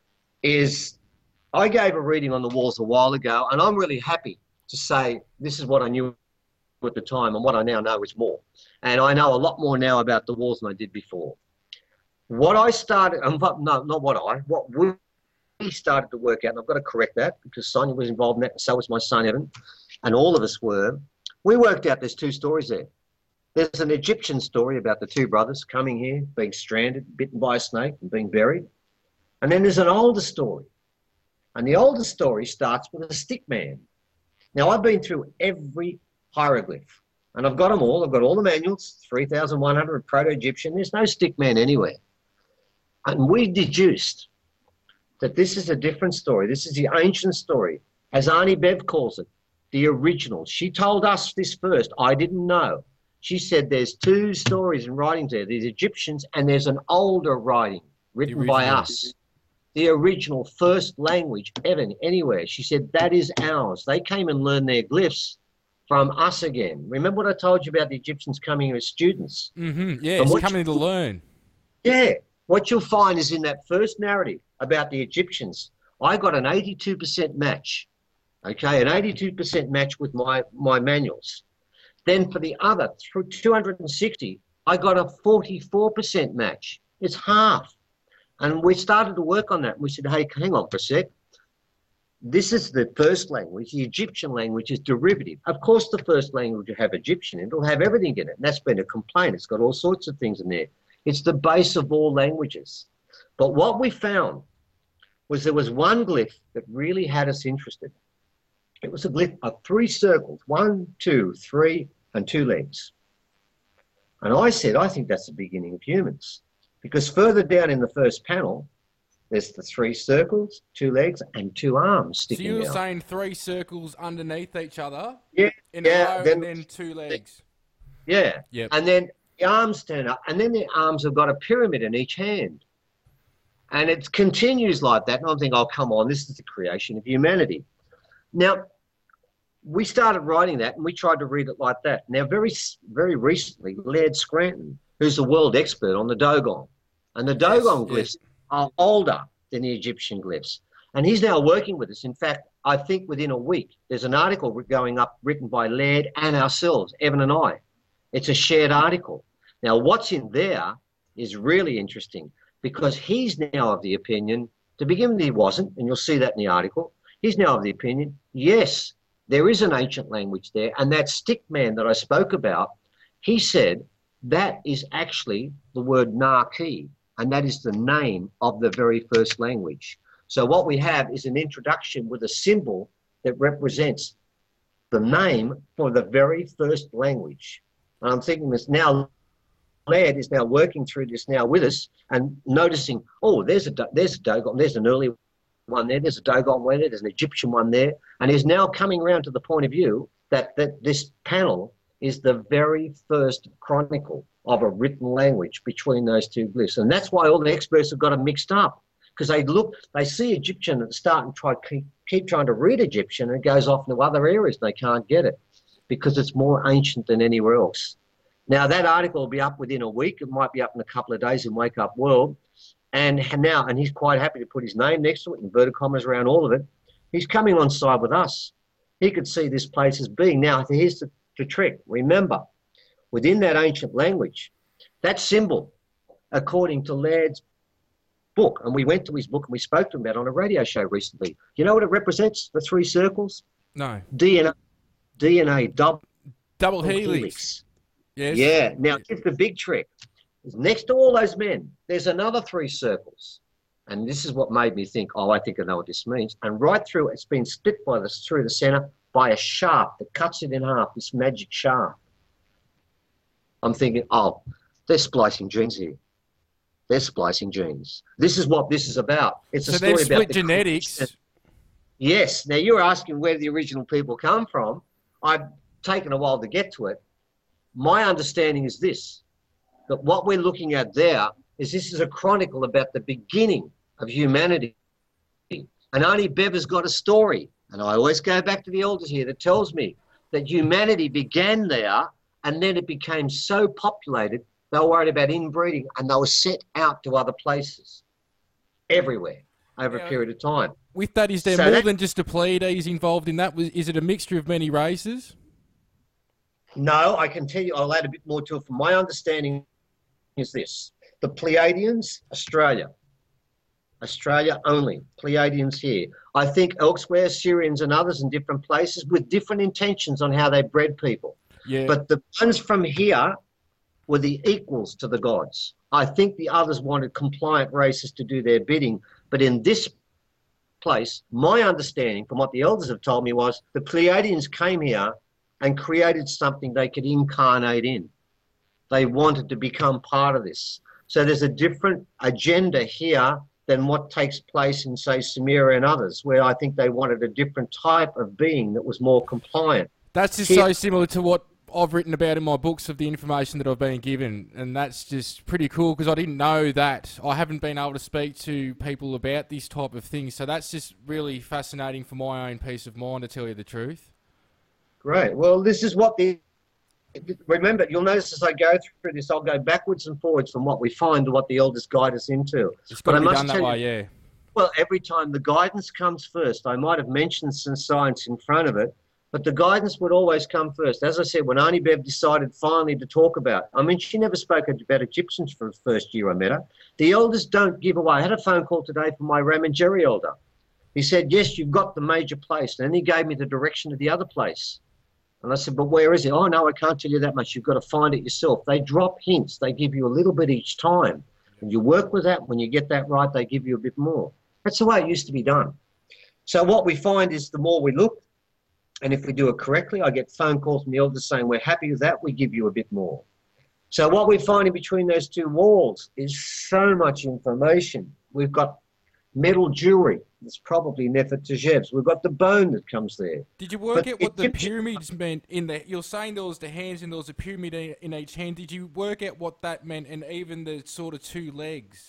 is I gave a reading on the walls a while ago, and I'm really happy to say this is what I knew at the time, and what I now know is more. And I know a lot more now about the walls than I did before. What I started, um, no, not what I, what we started to work out, and I've got to correct that because Sonia was involved in that, and so was my son Evan, and all of us were. We worked out there's two stories there. There's an Egyptian story about the two brothers coming here, being stranded, bitten by a snake and being buried. And then there's an older story. And the older story starts with a stick man. Now, I've been through every hieroglyph, and I've got them all. I've got all the manuals, three thousand one hundred Proto-Egyptian. There's no stick man anywhere. And we deduced that this is a different story. This is the ancient story, as Arnie Bev calls it, the original. She told us this first. I didn't know. She said there's two stories and writings there. There's Egyptians and there's an older writing written by us. The original first language ever anywhere. She said that is ours. They came and learned their glyphs from us again. Remember what I told you about the Egyptians coming as students? Mm-hmm. Yeah, it's coming you, to learn. Yeah. What you'll find is in that first narrative about the Egyptians, I got an eighty-two percent match. Okay, an eighty-two percent match with my, my manuals. Then for the other, through two hundred sixty, I got a forty-four percent match. It's half. And we started to work on that. We said, hey, hang on for a sec. This is the first language. The Egyptian language is derivative. Of course, the first language will have Egyptian. It'll have everything in it. And that's been a complaint. It's got all sorts of things in there. It's the base of all languages. But what we found was there was one glyph that really had us interested. It was a glyph of three circles, one, two, three, and two legs. And I said, I think that's the beginning of humans. Because further down in the first panel, there's the three circles, two legs, and two arms sticking out. So you're out. saying three circles underneath each other? Yeah. In yeah, a row, then, and then two legs? Yeah. Yep. And then the arms turn up, and then the arms have got a pyramid in each hand. And it continues like that. And I'm thinking, oh, come on, this is the creation of humanity. Now, we started writing that, and we tried to read it like that. Now, very, very recently, Laird Scranton, who's the world expert on the Dogon, and the Dogon yes, glyphs yes. are older than the Egyptian glyphs. And he's now working with us. In fact, I think within a week, there's an article going up written by Laird and ourselves, Evan and I. It's a shared article. Now, what's in there is really interesting because he's now of the opinion, to begin with, he wasn't, and you'll see that in the article. He's now of the opinion, yes, there is an ancient language there. And that stick man that I spoke about, he said that is actually the word Naki, and that is the name of the very first language. So what we have is an introduction with a symbol that represents the name for the very first language. And I'm thinking this now, Laird is now working through this now with us and noticing, oh, there's a, there's a Dogon, there's an early one there, there's a Dogon one there, there's an Egyptian one there, and he's now coming around to the point of view that, that this panel is the very first chronicle of a written language between those two glyphs. And that's why all the experts have got them mixed up, because they look, they see Egyptian at the start and try keep, keep trying to read Egyptian, and it goes off into other areas and they can't get it because it's more ancient than anywhere else. Now, that article will be up within a week. It might be up in a couple of days in Wake Up World. And now, and he's quite happy to put his name next to it, inverted commas around all of it. He's coming on side with us. He could see this place as being. Now, here's the, the trick. Remember, within that ancient language, that symbol, according to Laird's book, and we went to his book and we spoke to him about it on a radio show recently. You know what it represents, the three circles? No. D N A, D N A double, double helix. helix. Yes. Yeah. Now, here's the big trick. Next to all those men, there's another three circles. And this is what made me think, oh, I think I know what this means. And right through, it's been split by this, through the center by a shaft that cuts it in half, this magic shaft. I'm thinking, oh, they're splicing genes here. They're splicing genes. This is what this is about. It's so a story they've about split the genetics. Creation. Yes. Now, you're asking where the original people come from. I've taken a while to get to it. My understanding is this, that what we're looking at there is this is a chronicle about the beginning of humanity. And Arnie Bev has got a story, and I always go back to the elders here, that tells me that humanity began there And then it became so populated, they were worried about inbreeding, and they were set out to other places, everywhere, over Yeah. a period of time. With that, is there So more that- than just a Pleiades involved in that? Was- Is it a mixture of many races? No, I can tell you, I'll add a bit more to it. From my understanding is this. The Pleiadians, Australia. Australia only. Pleiadians here. I think elsewhere, Syrians and others in different places with different intentions on how they bred people. Yeah. But the ones from here were the equals to the gods. I think the others wanted compliant races to do their bidding. But in this place, my understanding from what the elders have told me was the Pleiadians came here and created something they could incarnate in. They wanted to become part of this. So there's a different agenda here than what takes place in, say, Sumeria and others, where I think they wanted a different type of being that was more compliant. That's just Here- so similar to what I've written about in my books of the information that I've been given, and that's just pretty cool because I didn't know that. I haven't been able to speak to people about this type of thing, so that's just really fascinating for my own peace of mind, to tell you the truth. Great. Well, this is what the... Remember, you'll notice as I go through this, I'll go backwards and forwards from what we find to what the elders guide us into. It's But got I to be must done that tell way, you- yeah. Well, every time the guidance comes first, I might have mentioned some science in front of it, but the guidance would always come first. As I said, when Auntie Bev decided finally to talk about, I mean, she never spoke about Egyptians for the first year I met her. The elders don't give away. I had a phone call today from my Ramangeri elder. He said, yes, you've got the major place. And then he gave me the direction of the other place. And I said, but where is it? Oh, no, I can't tell you that much. You've got to find it yourself. They drop hints. They give you a little bit each time. And you work with that. When you get that right, they give you a bit more. That's the way it used to be done. So what we find is the more we look, and if we do it correctly, I get phone calls from the elders saying, we're happy with that, we give you a bit more. So what we find in between those two walls is so much information. We've got metal jewelry. It's probably Nefertitib's. We've got the bone that comes there. Did you work But out what the Egyptian- pyramids meant in the... You're saying there was the hands and there was a pyramid in in each hand. Did you work out what that meant, and even the sort of two legs?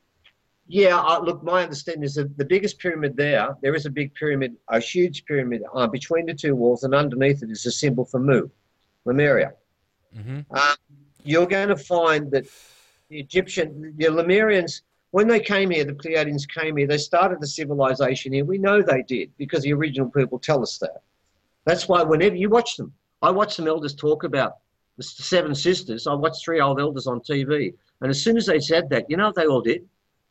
Yeah, uh, look, my understanding is that the biggest pyramid there, there is a big pyramid, a huge pyramid uh, between the two walls, and underneath it is a symbol for Mu, Lemuria. Mm-hmm. Uh, you're going to find that the Egyptian, the Lemurians, when they came here, the Pleiadians came here, they started the civilization here. We know they did because the original people tell us that. That's why whenever you watch them, I watch some elders talk about the Seven Sisters. I watched three old elders on T V. And as soon as they said that, you know what they all did?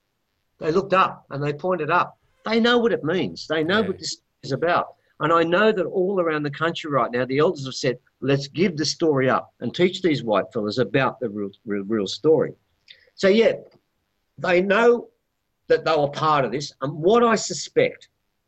They looked up and they pointed up. They know what it means. They know Yeah. what this is about. And I know that all around the country right now, the elders have said, let's give the story up and teach these white fellas about the real, real, real story. So, yeah, they know that they were part of this. And what I suspect,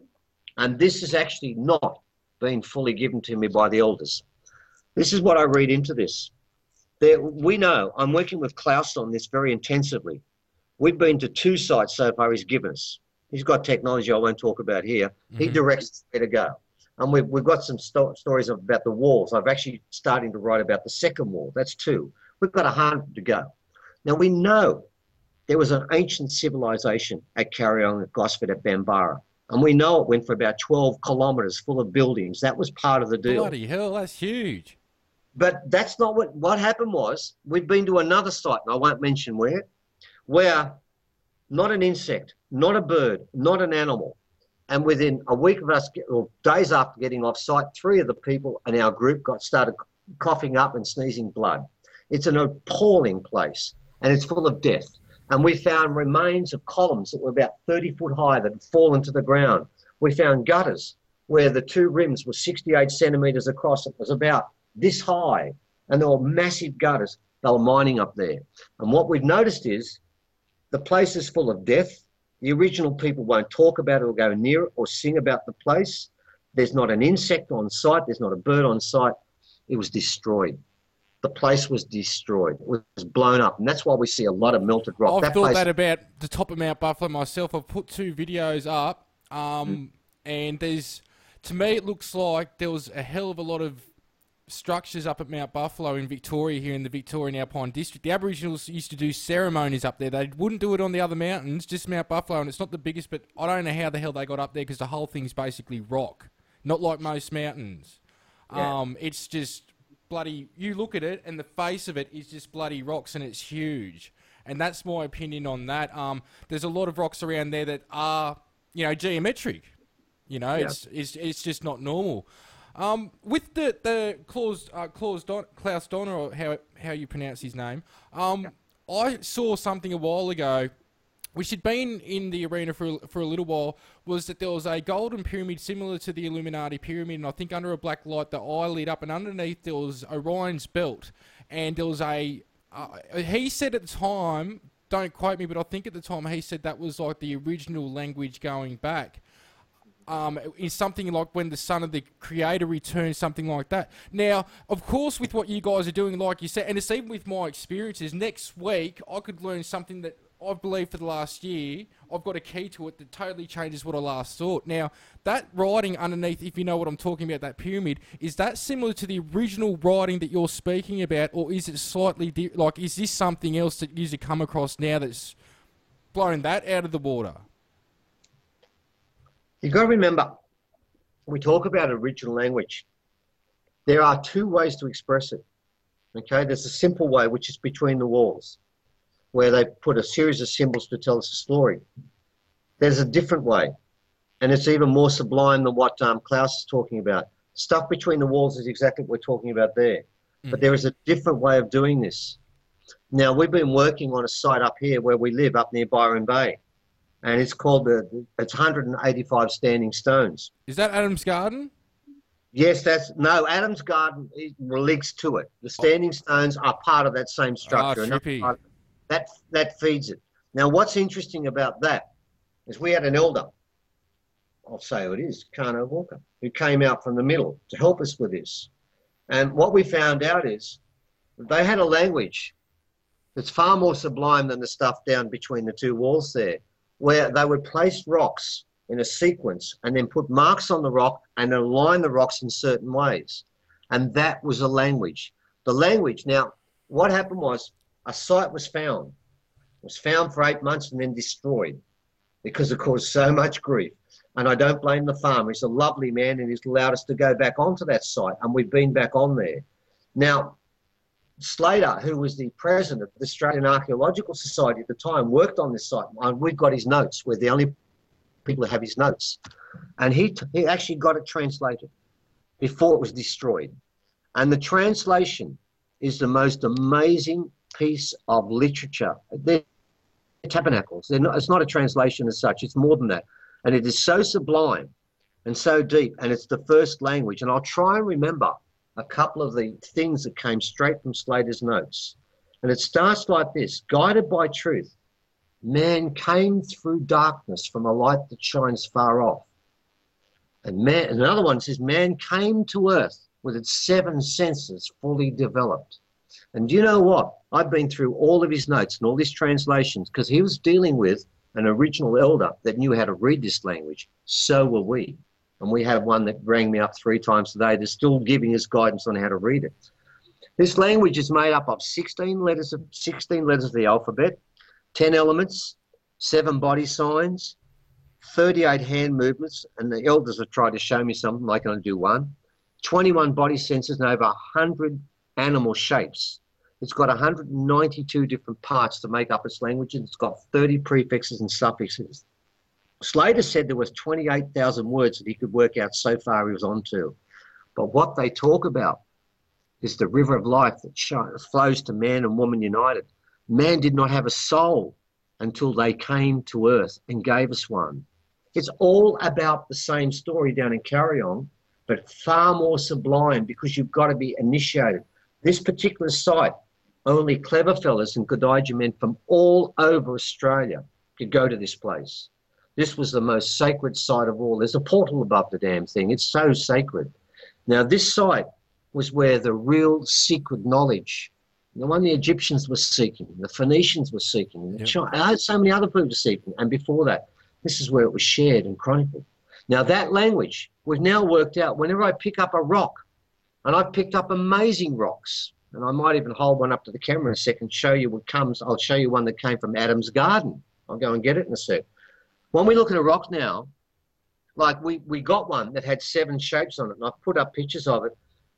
and this has actually not been fully given to me by the elders, this is what I read into this. There, we know, I'm working with Klaus on this very intensively. We've been to two sites so far he's given us. He's got technology I won't talk about here. Mm-hmm. He directs us where to go. And we've, we've got some sto- stories about the walls. I've actually starting to write about the second wall. That's two. We've got a hundred to go. Now, we know there was an ancient civilization at Carryong, at Gosford, at Bambara. And we know it went for about twelve kilometres full of buildings. That was part of the deal. Bloody hell, that's huge. But that's not what, what happened was, we've been to another site, and I won't mention where, where not an insect, not a bird, not an animal, and within a week of us, or days after getting off site, three of the people in our group got started coughing up and sneezing blood. It's an appalling place, and it's full of death. And we found remains of columns that were about thirty foot high that had fallen to the ground. We found gutters where the two rims were sixty-eight centimetres across. It was about this high, and there were massive gutters. They were mining up there. And what we've noticed is the place is full of death. The original people won't talk about it or go near it or sing about the place. There's not an insect on site. There's not a bird on site. It was destroyed. The place was destroyed. It was blown up. And that's why we see a lot of melted rock. I've that thought place, that about the top of Mount Buffalo myself. I've put two videos up, um, Mm. and there's, to me, it looks like there was a hell of a lot of structures up at Mount Buffalo in Victoria, here in the Victorian Alpine District. The Aboriginals used to do ceremonies up there. They wouldn't do it on the other mountains, just Mount Buffalo, and it's not the biggest, but I don't know how the hell they got up there because the whole thing's basically rock, not like most mountains. Yeah. Um, it's just bloody, you look at it and the face of it is just bloody rocks and it's huge. And that's my opinion on that. Um, there's a lot of rocks around there that are, you know, geometric. You know, yeah. it's, it's it's just not normal. Um, with the the Klaus uh, Klaus, Don, Klaus Donner, or how how you pronounce his name, um, yeah. I saw something a while ago, which had been in the arena for for a little while, was that there was a golden pyramid similar to the Illuminati pyramid, and I think under a black light the eye lit up, and underneath there was Orion's belt, and there was a. Uh, he said at the time, don't quote me, but I think at the time he said that was like the original language going back. Um, is something like when the son of the creator returns, something like that. Now, of course, with what you guys are doing, like you said, and it's even with my experiences, next week I could learn something that I've believed for the last year. I've got a key to it that totally changes what I last thought. Now, that writing underneath, if you know what I'm talking about, that pyramid, is that similar to the original writing that you're speaking about, or is it slightly, di- like, is this something else that you've come across now that's blown that out of the water? You've got to remember, we talk about original language. There are two ways to express it. Okay, there's a simple way, which is between the walls, where they put a series of symbols to tell us a story. There's a different way, and it's even more sublime than what um, Klaus is talking about. Stuff between the walls is exactly what we're talking about there. Mm. But there is a different way of doing this. Now, we've been working on a site up here where we live, up near Byron Bay. And it's called the, it's one hundred eighty-five standing stones. Is that Adam's Garden? Yes, that's, no, Adam's Garden links to it. The standing stones are part of that same structure. Ah, trippy. And that, that feeds it. Now, what's interesting about that is we had an elder, I'll say who it is, Kano Walker, who came out from the middle to help us with this. And what we found out is they had a language that's far more sublime than the stuff down between the two walls there, where they would place rocks in a sequence and then put marks on the rock and align the rocks in certain ways. And that was a language. The language, now, what happened was a site was found. It was found for eight months and then destroyed because it caused so much grief. And I don't blame the farmer. He's a lovely man and he's allowed us to go back onto that site, and we've been back on there. Now, Slater, who was the president of the Australian Archaeological Society at the time, worked on this site. And we've got his notes. We're the only people who have his notes. And he, t- he actually got it translated before it was destroyed. And the translation is the most amazing piece of literature. They're tabernacles. They're not, it's not a translation as such. It's more than that. And it is so sublime and so deep. And it's the first language. And I'll try and remember a couple of the things that came straight from Slater's notes. And it starts like this: guided by truth, man came through darkness from a light that shines far off. And man, and another one says, man came to earth with its seven senses fully developed. And do you know what? I've been through all of his notes and all his translations because he was dealing with an original elder that knew how to read this language. So were we. And we have one that rang me up three times today that's still giving us guidance on how to read it. This language is made up of sixteen letters of sixteen letters of the alphabet, ten elements, seven body signs, thirty-eight hand movements, and the elders have tried to show me something, I can only do one, twenty-one body senses and over one hundred animal shapes. It's got one hundred ninety-two different parts to make up its language, and it's got thirty prefixes and suffixes. Slater said there was twenty-eight thousand words that he could work out so far he was on to. But what they talk about is the river of life that flows to man and woman united. Man did not have a soul until they came to earth and gave us one. It's all about the same story down in Carryong, but far more sublime because you've got to be initiated. This particular site, only clever fellas and G'daija men from all over Australia could go to this place. This was the most sacred site of all. There's a portal above the damn thing. It's so sacred. Now, this site was where the real secret knowledge, the one the Egyptians were seeking, the Phoenicians were seeking, the China, I had so many other people were seeking, and before that, this is where it was shared and chronicled. Now, that language, we've now worked out, whenever I pick up a rock, and I've picked up amazing rocks, and I might even hold one up to the camera in a second, show you what comes. I'll show you one that came from Adam's Garden. I'll go and get it in a sec. When we look at a rock now, like we, we got one that had seven shapes on it, and I've put up pictures of it.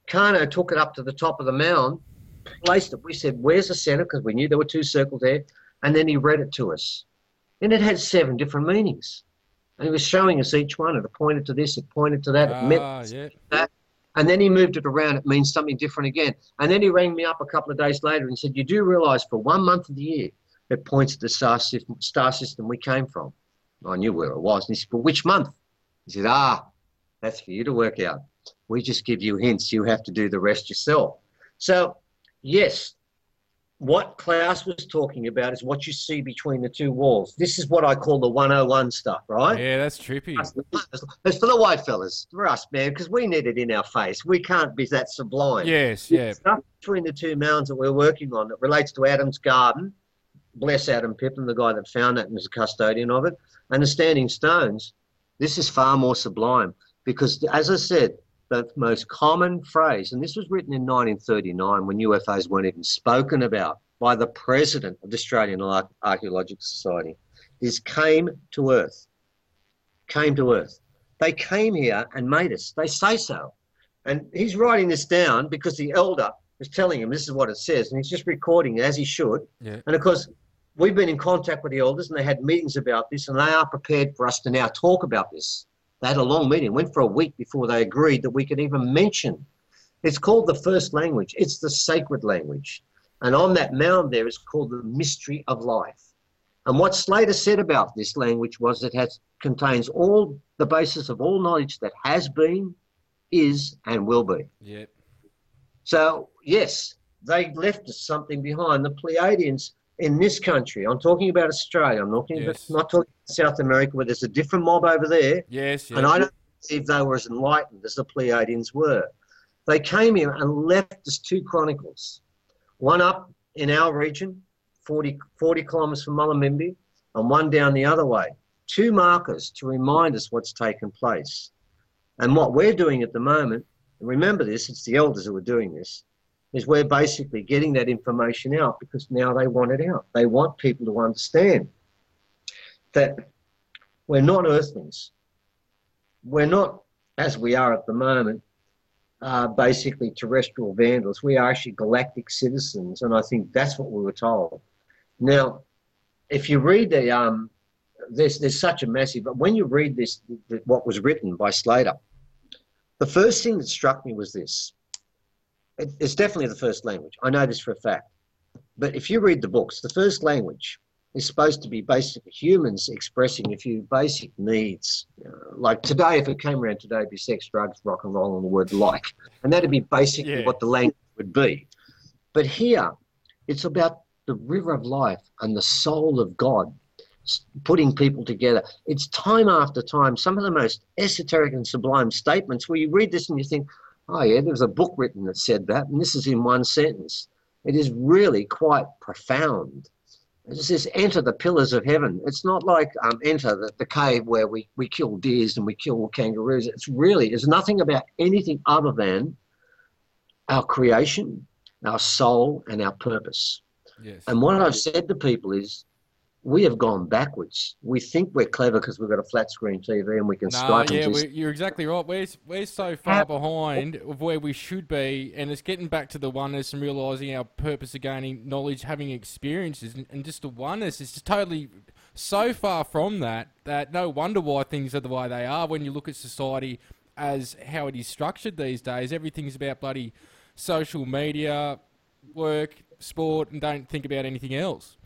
Kano took it up to the top of the mound, placed it. We said, where's the center? Because we knew there were two circles there. And then he read it to us. And it had seven different meanings. And he was showing us each one. It pointed to this, it pointed to that, it Ah, meant yeah. that. And then he moved it around. It means something different again. And then he rang me up a couple of days later and said, you do realise for one month of the year, it points to the star system, star system we came from. I knew where it was. And he said, well, which month? He said, ah, that's for you to work out. We just give you hints. You have to do the rest yourself. So, yes, what Klaus was talking about is what you see between the two walls. This is what I call the one oh one stuff, right? Yeah, that's trippy. It's for the white fellas, for us, man, because we need it in our face. We can't be that sublime. Yes, yeah. The stuff between the two mounds that we're working on that relates to Adam's garden, bless Adam Pippin, the guy that found it and is a custodian of it, and the standing stones, this is far more sublime because, as I said, the most common phrase, and this was written in nineteen thirty-nine when U F Os weren't even spoken about by the president of the Australian Ar- Archaeological Society, is came to Earth. Came to Earth. They came here and made us. They say so. And he's writing this down because the elder is telling him this is what it says, and he's just recording it as he should. Yeah. And, of course, we've been in contact with the elders, and they had meetings about this, and they are prepared for us to now talk about this. They had a long meeting. It went for a week before they agreed that we could even mention. It's called the first language. It's the sacred language. And on that mound there is called the mystery of life. And what Slater said about this language was it has contains all the basis of all knowledge that has been, is, and will be. Yeah. So, yes, they left us something behind. The Pleiadians in this country, I'm talking about Australia, I'm not talking, Yes. about, not talking about South America, where there's a different mob over there, Yes, yeah. and I don't believe they were as enlightened as the Pleiadians were. They came here and left us two chronicles, one up in our region, forty, forty kilometres from Mullumbimby, and one down the other way. Two markers to remind us what's taken place. And what we're doing at the moment, and remember this, it's the elders who are doing this, is we're basically getting that information out because now they want it out. They want people to understand that we're not earthlings. We're not, as we are at the moment, uh, basically terrestrial vandals. We are actually galactic citizens, and I think that's what we were told. Now, if you read the, um, there's, there's such a massive, but when you read this, what was written by Slater, the first thing that struck me was this. It, it's definitely the first language. I know this for a fact. But if you read the books, the first language is supposed to be basically humans expressing a few basic needs. Uh, like today, if it came around today, it'd be sex, drugs, rock and roll, and the word like. And that'd be basically Yeah. what the language would be. But here, it's about the river of life and the soul of God putting people together. It's time after time, some of the most esoteric and sublime statements where you read this and you think, oh yeah, there was a book written that said that, and this is in one sentence. It is really quite profound. It says, enter the pillars of heaven. It's not like um, enter the, the cave where we, we kill deers and we kill kangaroos. It's really, it's nothing about anything other than our creation, our soul, and our purpose. Yes. And what I've said to people is, we have gone backwards. We think we're clever because we've got a flat screen T V and we can No, Skype yeah, and we just... you're exactly right. We're, we're so far behind of where we should be, and it's getting back to the oneness and realising our purpose of gaining knowledge, having experiences, and, and just the oneness is just totally so far from that, that no wonder why things are the way they are when you look at society as how it is structured these days. Everything's about bloody social media, work, sport, and don't think about anything else.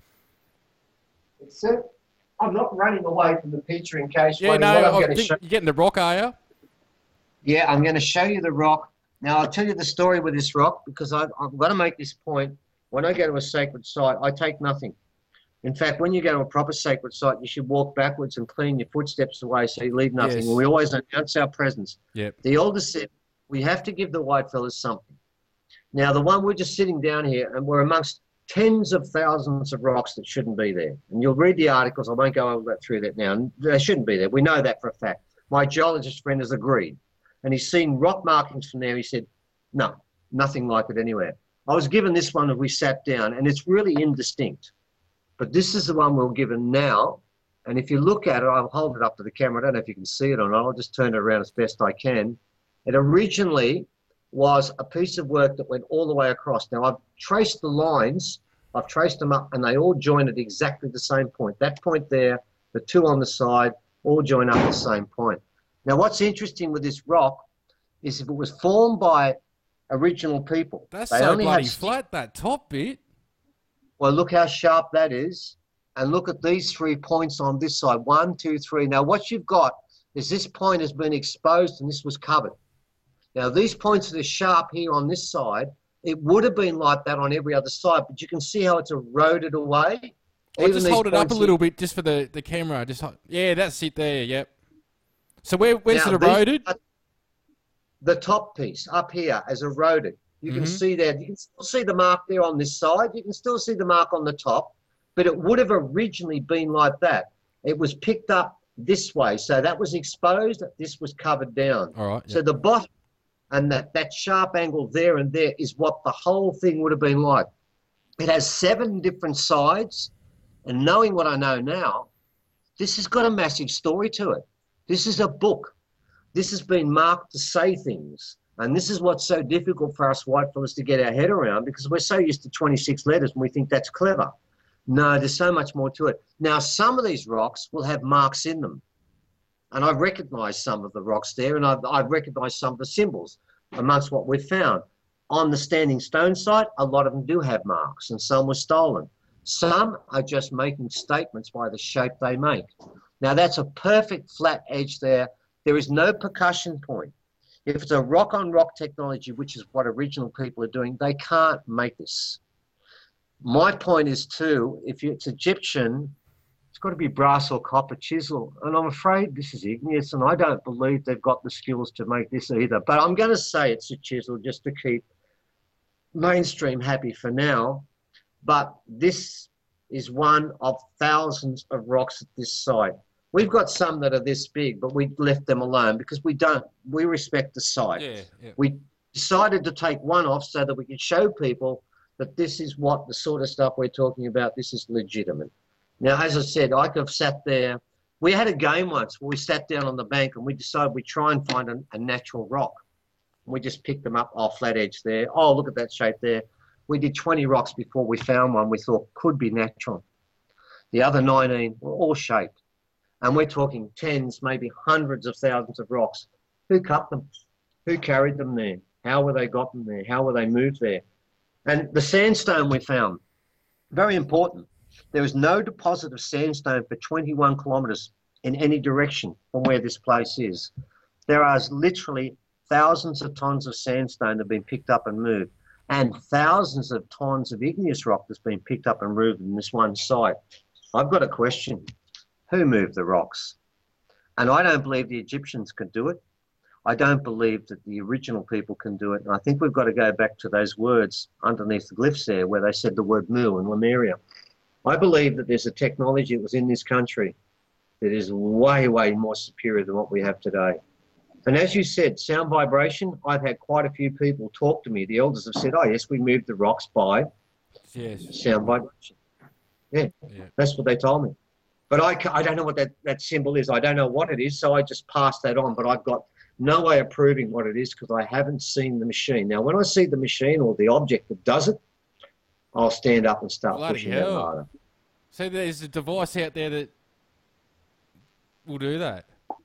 So I'm not running away from the picture in case... Yeah, one- no, what I'm I gonna think show- you're getting the rock, are you? Yeah, I'm going to show you the rock. Now, I'll tell you the story with this rock because I've, I've got to make this point. When I go to a sacred site, I take nothing. In fact, when you go to a proper sacred site, you should walk backwards and clean your footsteps away so you leave nothing. Yes. And we always announce our presence. Yep. The elders said, we have to give the white fellas something. Now, the one we're just sitting down here, and we're amongst tens of thousands of rocks that shouldn't be there. And you'll read the articles. I won't go over that through that now. They shouldn't be there. We know that for a fact. My geologist friend has agreed. And he's seen rock markings from there. He said, no, nothing like it anywhere. I was given this one as we sat down, and it's really indistinct. But this is the one we're given now. And if you look at it, I'll hold it up to the camera. I don't know if you can see it or not. I'll just turn it around as best I can. It originally was a piece of work that went all the way across. Now, I've traced the lines, I've traced them up, and they all join at exactly the same point. That point there, the two on the side, all join up at the same point. Now, what's interesting with this rock is if it was formed by original people. That's they so only bloody had, flat, that top bit. Well, look how sharp that is. And look at these three points on this side. One, two, three. Now, what you've got is this point has been exposed and this was covered. Now, these points that are sharp here on this side, it would have been like that on every other side, but you can see how it's eroded away. I'll just hold it up a little here. bit just for the, the camera. Just Yeah, that's it there, yep. So where, where's now, it eroded? These, the top piece up here is eroded. You mm-hmm. can see there, you can still see the mark there on this side. You can still see the mark on the top, but it would have originally been like that. It was picked up this way. So that was exposed, this was covered down. All right. So yep. the bottom and that, that sharp angle there and there is what the whole thing would have been like. It has seven different sides, and knowing what I know now, this has got a massive story to it. This is a book. This has been marked to say things. And this is what's so difficult for us white fellas to get our head around, because we're so used to twenty-six letters and we think that's clever. No, there's so much more to it. Now, some of these rocks will have marks in them. And I've recognised some of the rocks there, and I've, I've recognised some of the symbols amongst what we've found. On the Standing Stone site, a lot of them do have marks, and some were stolen. Some are just making statements by the shape they make. Now, that's a perfect flat edge there. There is no percussion point. If it's a rock-on-rock technology, which is what original people are doing, they can't make this. My point is, too, if it's Egyptian, it's got to be brass or copper chisel. And I'm afraid this is igneous, and I don't believe they've got the skills to make this either. But I'm going to say it's a chisel just to keep mainstream happy for now. But this is one of thousands of rocks at this site. We've got some that are this big, but we left them alone because we don't, we respect the site. Yeah, yeah. We decided to take one off so that we could show people that this is what the sort of stuff we're talking about, this is legitimate. Now, as I said, I could have sat there. We had a game once where we sat down on the bank and we decided we'd try and find a, a natural rock. We just picked them up off flat edge there. Oh, look at that shape there. We did twenty rocks before we found one we thought could be natural. The other nineteen were all shaped. And we're talking tens, maybe hundreds of thousands of rocks. Who cut them? Who carried them there? How were they gotten there? How were they moved there? And the sandstone we found, very important. There is no deposit of sandstone for twenty-one kilometres in any direction from where this place is. There are literally thousands of tonnes of sandstone that have been picked up and moved, and thousands of tonnes of igneous rock that's been picked up and moved in this one site. I've got a question. Who moved the rocks? And I don't believe the Egyptians could do it. I don't believe that the original people can do it. And I think we've got to go back to those words underneath the glyphs there where they said the word mu in Lemuria. I believe that there's a technology that was in this country that is way, way more superior than what we have today. And as you said, sound vibration, I've had quite a few people talk to me. The elders have said, oh, yes, we moved the rocks by yes. sound vibration. Yeah, yeah, that's what they told me. But I, I don't know what that, that symbol is. I don't know what it is, so I just passed that on. But I've got no way of proving what it is because I haven't seen the machine. Now, when I see the machine or the object that does it, I'll stand up and start Bloody pushing hell. that harder. So there's a device out there that will do that?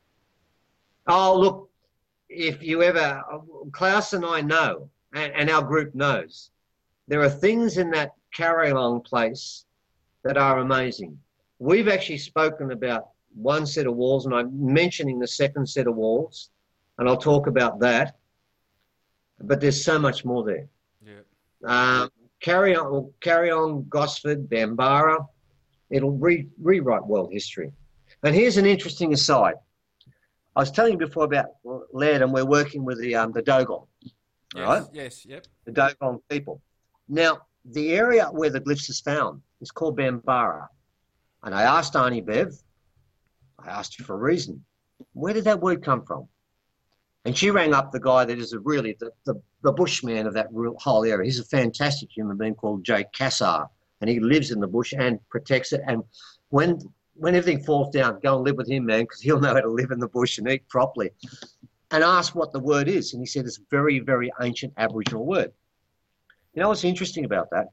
Oh, look, if you ever, Klaus and I know, and, and our group knows, there are things in that carry-along place that are amazing. We've actually spoken about one set of walls, and I'm mentioning the second set of walls, and I'll talk about that. But there's so much more there. Yeah. Um, carry on, carry on, Gosford, Bambara. It'll re, rewrite world history. And here's an interesting aside. I was telling you before about lead, and we're working with the um, the Dogon, yes, right? Yes, yep. The Dogon people. Now, the area where the glyphs is found is called Bambara. And I asked Arnie Bev, I asked you for a reason, where did that word come from? And she rang up the guy that is a really the, the, the bushman of that real, whole area. He's a fantastic human being called Jake Kassar, and he lives in the bush and protects it. And when when everything falls down, go and live with him, man, because he'll know how to live in the bush and eat properly. and asked what the word is. And he said it's a very, very ancient Aboriginal word. You know what's interesting about that?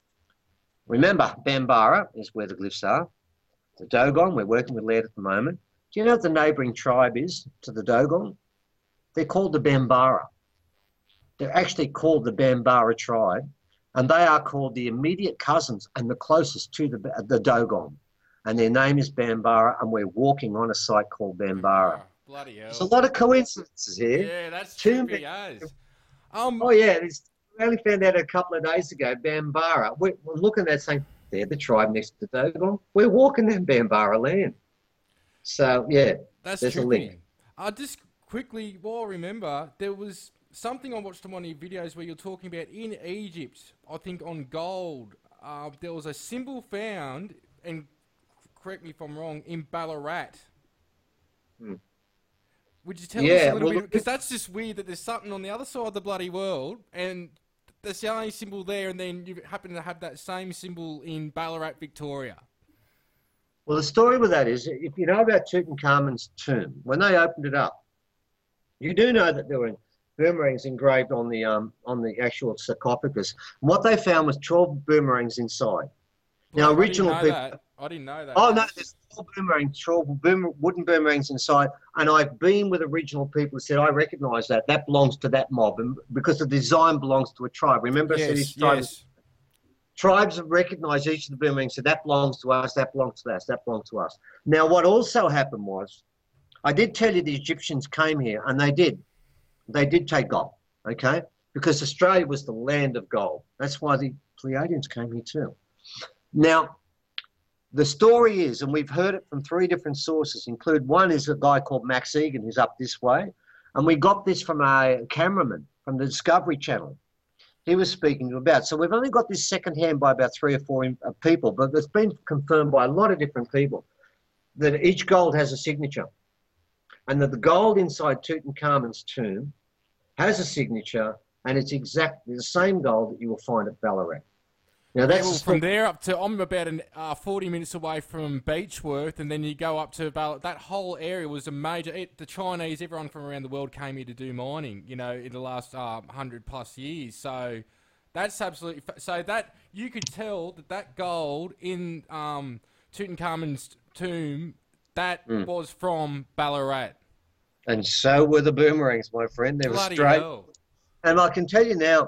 Remember, Bambara is where the glyphs are. The Dogon, we're working with Laird at the moment. Do you know what the neighbouring tribe is to the Dogon? They're called the Bambara. They're actually called the Bambara tribe, and they are called the immediate cousins and the closest to the, the Dogon. And their name is Bambara, and we're walking on a site called Bambara. Oh, bloody hell. There's a lot of coincidences here. Yeah, that's Two trippy as. Um, Oh, yeah. It's, we only found out a couple of days ago, Bambara. We're, we're looking at that saying, they're the tribe next to the Dogon. We're walking in Bambara land. So, yeah, that's there's a trippy. link. Uh, just quickly, while I remember, there was something I watched on one of your videos where you're talking about in Egypt, I think on gold, uh, there was a symbol found, and correct me if I'm wrong, in Ballarat. Hmm. Would you tell Yeah, us a little well, bit? Because that's just weird that there's something on the other side of the bloody world, and that's the only symbol there, and then you happen to have that same symbol in Ballarat, Victoria. Well, the story with that is, if you know about Tutankhamun's tomb, when they opened it up, you do know that there were boomerangs engraved on the um on the actual sarcophagus. And what they found was twelve boomerangs inside. Now, Well, original I didn't know people. that. I didn't know that. Oh no, there's twelve boomerangs, twelve boom, wooden boomerangs inside. And I've been with original people who said, I recognise that. That belongs to that mob, and because the design belongs to a tribe. Remember, I said Yes, each tribe yes. Tribes have recognised each of the boomerangs, so that belongs to us, that belongs to us, that belongs to us. Now, what also happened was, I did tell you the Egyptians came here, and they did. They did take gold, okay? Because Australia was the land of gold. That's why the Pleiadians came here too. Now, the story is, and we've heard it from three different sources, include one is a guy called Max Egan, who's up this way, and we got this from a cameraman from the Discovery Channel. He was speaking about. So we've only got this secondhand by about three or four uh, people, but it's been confirmed by a lot of different people that each gold has a signature, and that the gold inside Tutankhamun's tomb has a signature, and it's exactly the same gold that you will find at Ballarat. Now that's Well, the from thing. there up to, I'm about an, uh, forty minutes away from Beechworth, and then you go up to about, that whole area was a major, it, the Chinese, everyone from around the world came here to do mining, you know, in the last uh, one hundred plus years. So that's absolutely, fa- so that, you could tell that that gold in um, Tutankhamun's tomb, that Mm. was from Ballarat. And so were the boomerangs, my friend. They were Bloody straight. hell. And I can tell you now,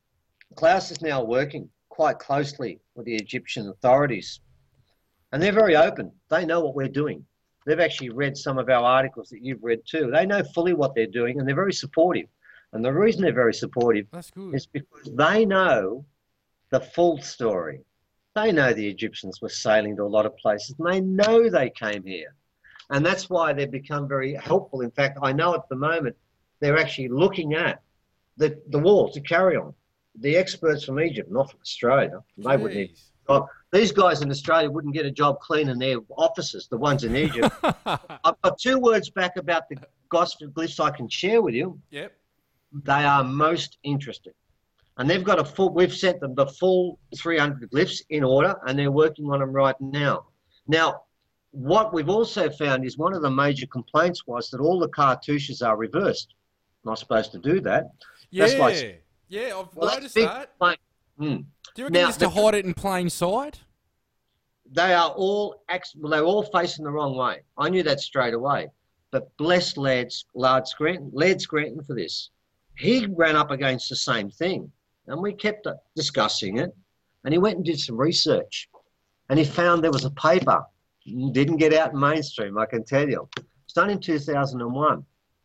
Klaus is now working quite closely with the Egyptian authorities. And they're very open. They know what we're doing. They've actually read some of our articles that you've read too. They know fully what they're doing, and they're very supportive. And the reason they're very supportive That's good. is because they know the full story. They know the Egyptians were sailing to a lot of places, and they know they came here. And that's why they've become very helpful. In fact, I know at the moment they're actually looking at the, the wall to carry on. The experts from Egypt, not from Australia, they wouldn't even, Jeez. oh, these guys in Australia wouldn't get a job cleaning their offices, the ones in Egypt. I've got two words back about the gospel glyphs I can share with you. Yep. They are most interesting. And they've got a full, we've sent them the full three hundred glyphs in order, and they're working on them right now. Now, what we've also found is one of the major complaints was that all the cartouches are reversed. Not supposed to do that. Yeah. That's like, yeah, I've well, that's noticed big that. complaint. Hmm. Do you reckon Now, just to the- hide it in plain sight? They are all, act- well, they're all facing the wrong way. I knew that straight away. But bless Laird, Laird Scranton, Laird Scranton for this. He ran up against the same thing, and we kept uh, discussing it. And he went and did some research, and he found there was a paper. Didn't get out in mainstream, I can tell you. It's done in two thousand one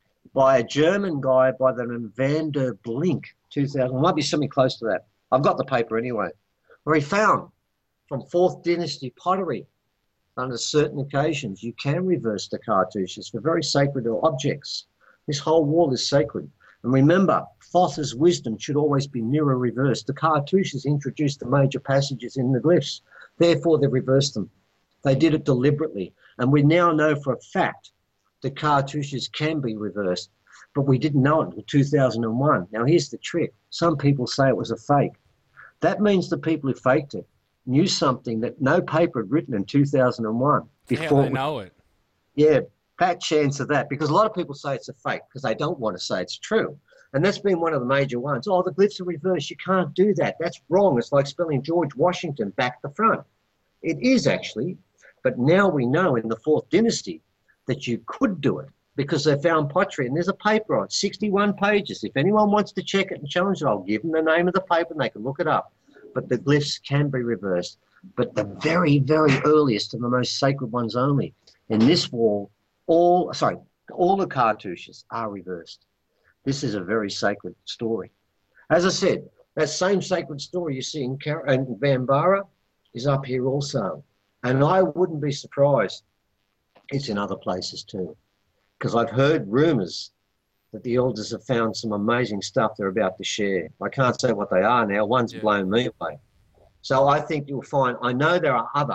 by a German guy by the name of Van der Blink. two thousand, might be something close to that. I've got the paper anyway, where he found from fourth dynasty pottery, under certain occasions, you can reverse the cartouches for very sacred objects. This whole wall is sacred. And remember, Thoth's wisdom should always be mirror reversed. The cartouches introduced the major passages in the glyphs. Therefore, they reversed them. They did it deliberately. And we now know for a fact the cartouches can be reversed, but we didn't know it until two thousand one. Now, here's the trick. Some people say it was a fake. That means the people who faked it knew something that no paper had written in two thousand one. How they know it. Yeah, fat chance of that, because a lot of people say it's a fake because they don't want to say it's true. And that's been one of the major ones. Oh, the glyphs are reversed. You can't do that. That's wrong. It's like spelling George Washington back to front. It is actually. But now we know in the fourth dynasty that you could do it because they found pottery. And there's a paper on it, sixty-one pages. If anyone wants to check it and challenge it, I'll give them the name of the paper and they can look it up. But the glyphs can be reversed. But the very, very earliest and the most sacred ones only. In this wall, all, sorry, all the cartouches are reversed. This is a very sacred story. As I said, that same sacred story you see in, Car- in Bambara is up here also. And I wouldn't be surprised it's in other places too. Because I've heard rumours that the elders have found some amazing stuff they're about to share. I can't say what they are now. One's yeah. blown me away. So I think you'll find, I know there are other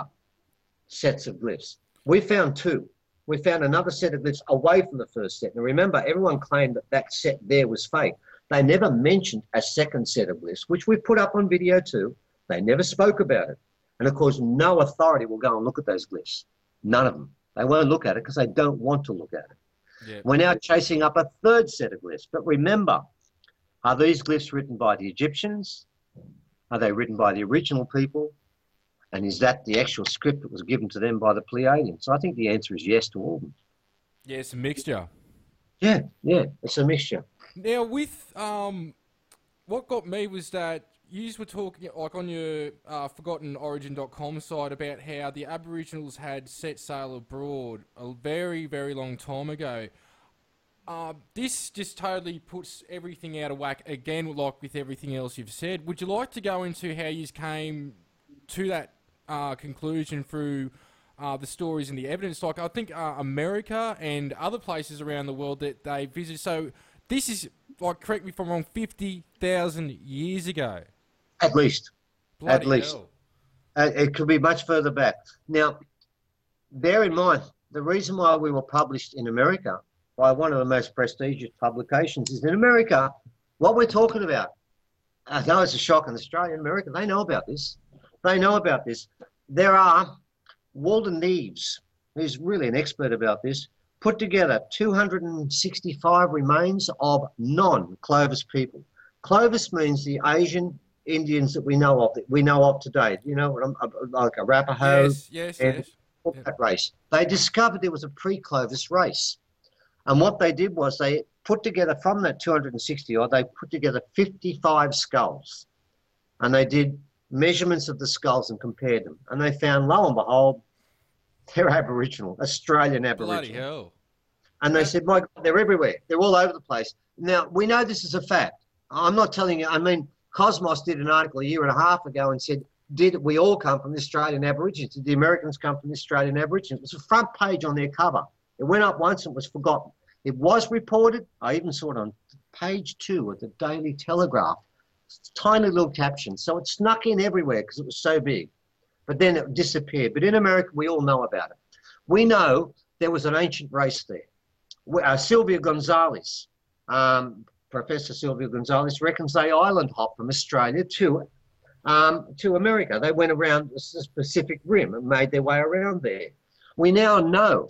sets of glyphs. We found two. We found another set of glyphs away from the first set. Now remember, everyone claimed that that set there was fake. They never mentioned a second set of glyphs, which we put up on video too. They never spoke about it. And of course, no authority will go and look at those glyphs. None of them. They won't look at it because they don't want to look at it. Yeah. We're now chasing up a third set of glyphs. But remember, are these glyphs written by the Egyptians? Are they written by the original people? And is that the actual script that was given to them by the Pleiadians? So I think the answer is yes to all of them. Yeah, it's a mixture. Yeah, yeah, it's a mixture. Now, with um, what got me was that you were talking, like on your uh, forgotten origin dot com site, about how the Aboriginals had set sail abroad a very, very long time ago. Uh, this just totally puts everything out of whack again, like with everything else you've said. Would you like to go into how you came to that uh, conclusion through uh, the stories and the evidence? Like, I think uh, America and other places around the world that they visit. So this is, like, correct me if I'm wrong, fifty thousand years ago. At least. Bloody At least. hell. Uh, it could be much further back. Now, bear in mind, the reason why we were published in America by one of the most prestigious publications is in America, what we're talking about. I know it's a shock in Australia and America. They know about this. They know about this. There are, Walden Neves, who's really an expert about this, put together two hundred sixty-five remains of non-Clovis people. Clovis means the Asian Indians that we know of, that we know of today. You know, like Arapaho yes, yes, and yes. that yep. race. They discovered there was a pre-Clovis race. And what they did was they put together, from that two hundred sixty odd, they put together fifty-five skulls. And they did measurements of the skulls and compared them. And they found, lo and behold, they're Aboriginal, Australian Aboriginal. Bloody hell. And they said, my God, they're everywhere. They're all over the place. Now, we know this is a fact. I'm not telling you, I mean, Cosmos did an article a year and a half ago and said, did we all come from the Australian Aborigines? Did the Americans come from the Australian Aborigines? It was a front page on their cover. It went up once and was forgotten. It was reported. I even saw it on page two of the Daily Telegraph. It's a tiny little caption. So it snuck in everywhere because it was so big. But then it disappeared. But in America, we all know about it. We know there was an ancient race there. Uh, Sylvia Gonzalez, um, Professor Sylvia Gonzalez, reckons they island hopped from Australia to, um, to America. They went around the Pacific Rim and made their way around there. We now know,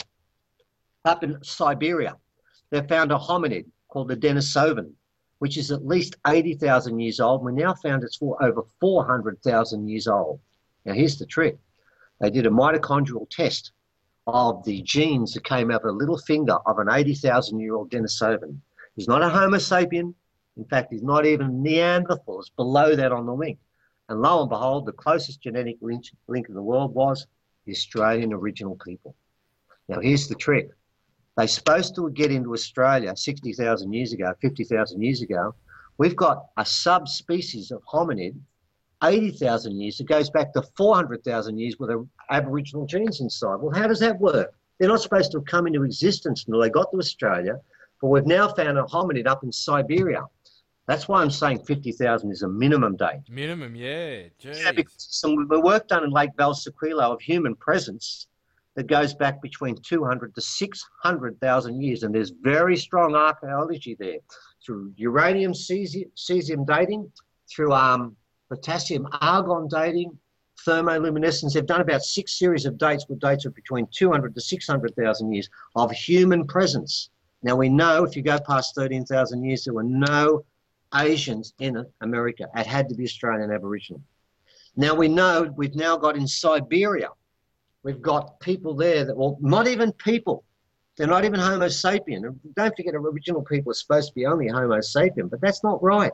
up in Siberia, they found a hominid called the Denisovan, which is at least eighty thousand years old. We now found it's for over four hundred thousand years old. Now, here's the trick. They did a mitochondrial test of the genes that came out of a little finger of an eighty thousand year old Denisovan. He's not a Homo sapien. In fact, he's not even Neanderthal. It's below that on the link. And lo and behold, the closest genetic link, link in the world was the Australian original people. Now, here's the trick. They're supposed to get into Australia sixty thousand years ago, fifty thousand years ago. We've got a subspecies of hominid, eighty thousand years. It goes back to four hundred thousand years with Aboriginal genes inside. Well, how does that work? They're not supposed to have come into existence until they got to Australia, but we've now found a hominid up in Siberia. That's why I'm saying fifty thousand is a minimum date. Minimum, yeah. Jeez. Yeah, because some work done in Lake Valsequilo of human presence that goes back between two hundred to six hundred thousand years. And there's very strong archaeology there through uranium cesium, cesium dating, through um, potassium argon dating, thermoluminescence. They've done about six series of dates with dates of between two hundred to six hundred thousand years of human presence. Now we know if you go past thirteen thousand years, there were no Asians in America. It had to be Australian Aboriginal. Now we know we've now got in Siberia, we've got people there that, well, not even people. They're not even Homo sapien. Don't forget original people are supposed to be only Homo sapien, but that's not right.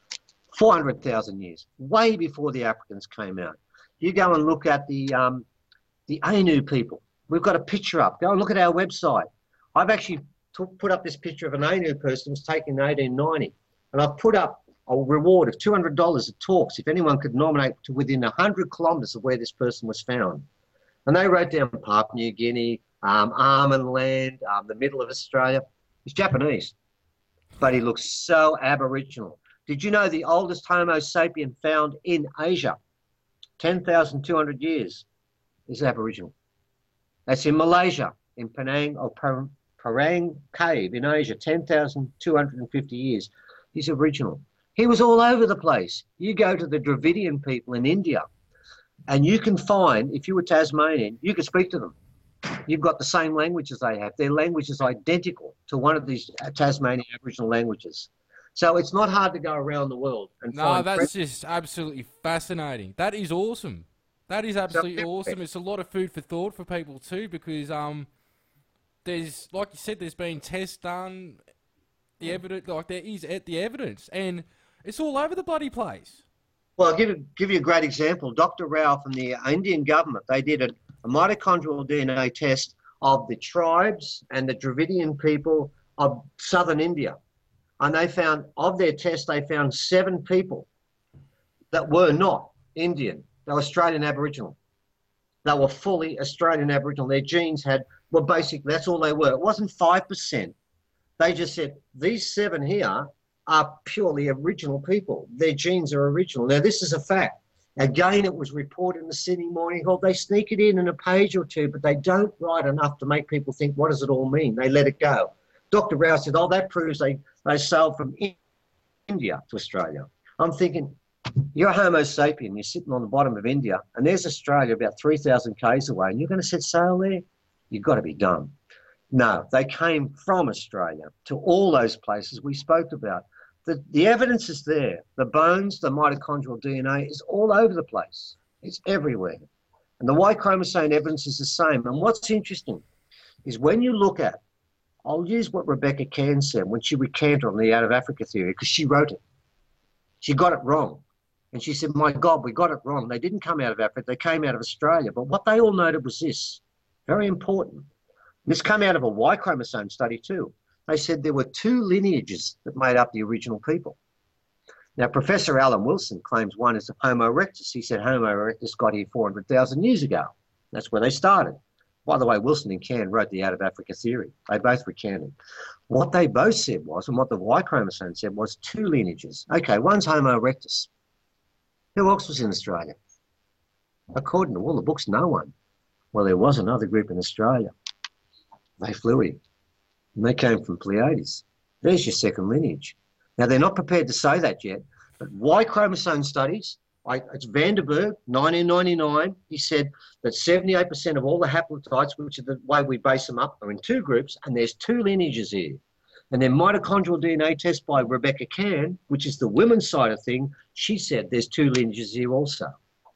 four hundred thousand years, way before the Africans came out. You go and look at the, um, the Ainu people. We've got a picture up. Go and look at our website. I've actually put up this picture of an Ainu person who was taken in eighteen ninety. And I've put up a reward of two hundred dollars at talks if anyone could nominate to within one hundred kilometres of where this person was found. And they wrote down Papua New Guinea, um, Armen Land, um, the middle of Australia. He's Japanese, but he looks so Aboriginal. Did you know the oldest Homo sapien found in Asia, ten thousand two hundred years, is Aboriginal? That's in Malaysia, in Penang or Parang Cave in Asia, ten thousand two hundred fifty years. He's Aboriginal. He was all over the place. You go to the Dravidian people in India and you can find, if you were Tasmanian, you could speak to them. You've got the same language as they have. Their language is identical to one of these Tasmanian Aboriginal languages. So it's not hard to go around the world and no, find... No, that's friends. just absolutely fascinating. That is awesome. That is absolutely so, awesome. It's a lot of food for thought for people too, because um, there's, like you said, there's been tests done, the evidence, like there is the evidence, and it's all over the bloody place. Well, I'll give you, give you a great example. Doctor Rao from the Indian government, they did a, a mitochondrial D N A test of the tribes and the Dravidian people of southern India. And they found, of their test, they found seven people that were not Indian. They were Australian Aboriginal. They were fully Australian Aboriginal. Their genes had, well, basically, that's all they were. It wasn't five percent. They just said, these seven here are purely original people. Their genes are original. Now, this is a fact. Again, it was reported in the Sydney Morning Herald. They sneak it in in a page or two, but they don't write enough to make people think, what does it all mean? They let it go. Doctor Rao said, oh, that proves they, they sailed from India to Australia. I'm thinking, you're a Homo sapien, you're sitting on the bottom of India, and there's Australia about three thousand k's away, and you're going to set sail there? You've got to be dumb. No, they came from Australia to all those places we spoke about. The, the evidence is there. The bones, the mitochondrial D N A is all over the place. It's everywhere. And the Y chromosome evidence is the same. And what's interesting is when you look at, I'll use what Rebecca Cairn said when she recanted on the Out of Africa theory, because she wrote it. She got it wrong. And she said, my God, we got it wrong. They didn't come out of Africa, they came out of Australia. But what they all noted was this, very important. This came out of a Y chromosome study too. They said there were two lineages that made up the original people. Now, Professor Alan Wilson claims one is Homo erectus. He said Homo erectus got here four hundred thousand years ago. That's where they started. By the way, Wilson and Cairn wrote the Out of Africa theory. They both recanted. What they both said was, and what the Y chromosome said was two lineages. Okay, one's Homo erectus. Who else was in Australia? According to all the books, no one. Well, there was another group in Australia. They flew in. And they came from Pleiades. There's your second lineage. Now, they're not prepared to say that yet, but Y chromosome studies, I, it's Vandenberg, nineteen ninety-nine, he said that seventy-eight percent of all the haplotypes, which are the way we base them up, are in two groups, and there's two lineages here. And then mitochondrial D N A test by Rebecca Cairn, which is the women's side of thing, she said there's two lineages here also.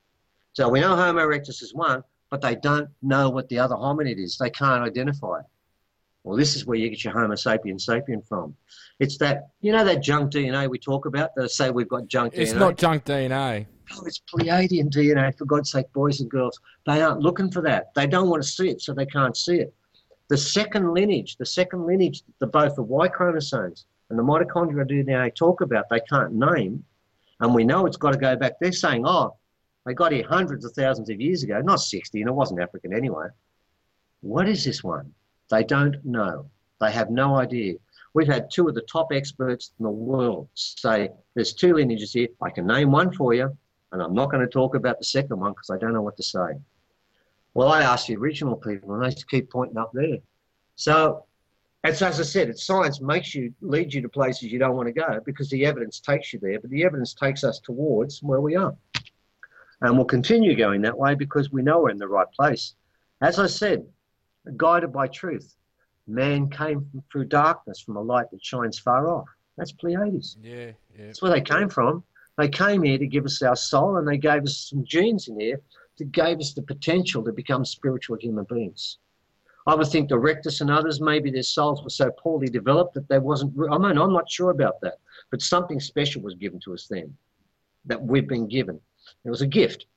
So we know Homo erectus is one, but they don't know what the other hominid is. They can't identify it. Well, this is where you get your Homo sapien sapien from. It's that, you know that junk D N A we talk about? They say we've got junk it's D N A. It's not junk D N A. Oh, it's Pleiadian D N A, for God's sake, boys and girls. They aren't looking for that. They don't want to see it, so they can't see it. The second lineage, the second lineage, the, both the Y chromosomes and the mitochondrial D N A talk about, they can't name, and we know it's got to go back. They're saying, oh, they got here hundreds of thousands of years ago, not sixty, and it wasn't African anyway. What is this one? They don't know. They have no idea. We've had two of the top experts in the world say, there's two lineages here. I can name one for you, and I'm not going to talk about the second one because I don't know what to say. Well, I asked the original people, and they keep pointing up there. So, it's, as I said, it's science makes you, leads you to places you don't want to go because the evidence takes you there, but the evidence takes us towards where we are. And we'll continue going that way because we know we're in the right place. As I said, guided by truth, man came through darkness from a light that shines far off. That's Pleiades. Yeah, yeah. That's where they came from. They came here to give us our soul, and they gave us some genes in here that gave us the potential to become spiritual human beings. I would think the Rectus and others, maybe their souls were so poorly developed that they wasn't, I mean, I'm not sure about that, but something special was given to us then that we've been given. It was a gift.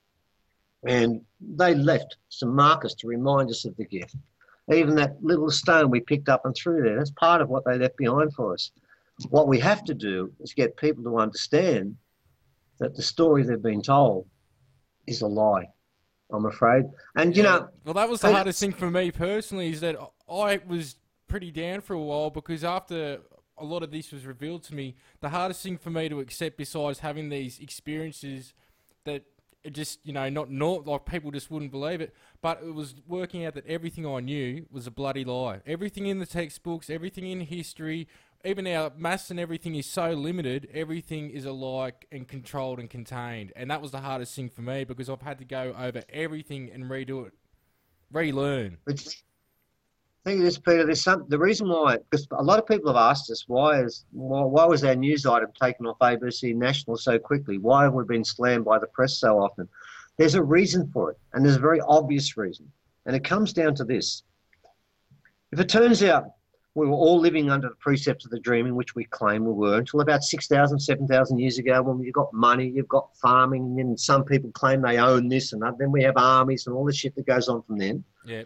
And they left some markers to remind us of the gift. Even that little stone we picked up and threw there, that's part of what they left behind for us. What we have to do is get people to understand that the story they've been told is a lie, I'm afraid. And, you Yeah. know... Well, that was the hardest thing for me personally, is that I was pretty down for a while, because after a lot of this was revealed to me, the hardest thing for me to accept, besides having these experiences that it just, you know, not, not like people just wouldn't believe it, but it was working out that everything I knew was a bloody lie. Everything in the textbooks, everything in history, even our maths and everything is so limited, everything is a lie and controlled and contained. And that was the hardest thing for me, because I've had to go over everything and redo it, relearn. It's, think of this, Peter. There's some the reason why, because a lot of people have asked us, why is why, why was our news item taken off A B C National so quickly? Why have we been slammed by the press so often? There's a reason for it, and there's a very obvious reason, and it comes down to this: if it turns out we were all living under the precepts of the dreaming, which we claim we were, until about six thousand, seven thousand years ago, when you've got money, you've got farming, and then some people claim they own this and that. Then we have armies and all the shit that goes on from then. Yeah.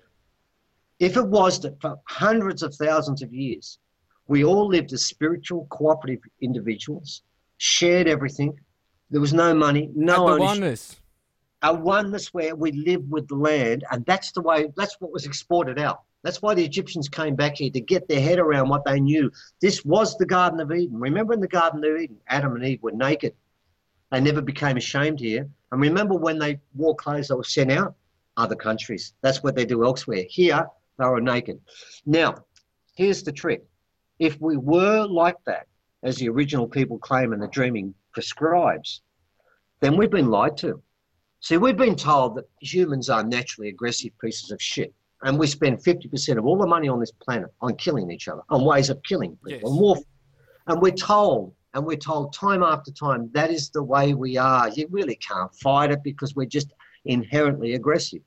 If it was that for hundreds of thousands of years, we all lived as spiritual, cooperative individuals, shared everything, there was no money, no And the ownership. oneness. A oneness where we live with the land, and that's the way, that's what was exported out. That's why the Egyptians came back here, to get their head around what they knew. This was the Garden of Eden. Remember, in the Garden of Eden, Adam and Eve were naked. They never became ashamed here. And remember, when they wore clothes, they were sent out? Other countries. That's what they do elsewhere. Here, they were naked. Now, here's the trick. If we were like that, as the original people claim and the dreaming prescribes, then we've been lied to. See, we've been told that humans are naturally aggressive pieces of shit, and we spend fifty percent of all the money on this planet on killing each other, on ways of killing people, Yes. on warfare. And we're told, and we're told time after time, that is the way we are. You really can't fight it because we're just inherently aggressive.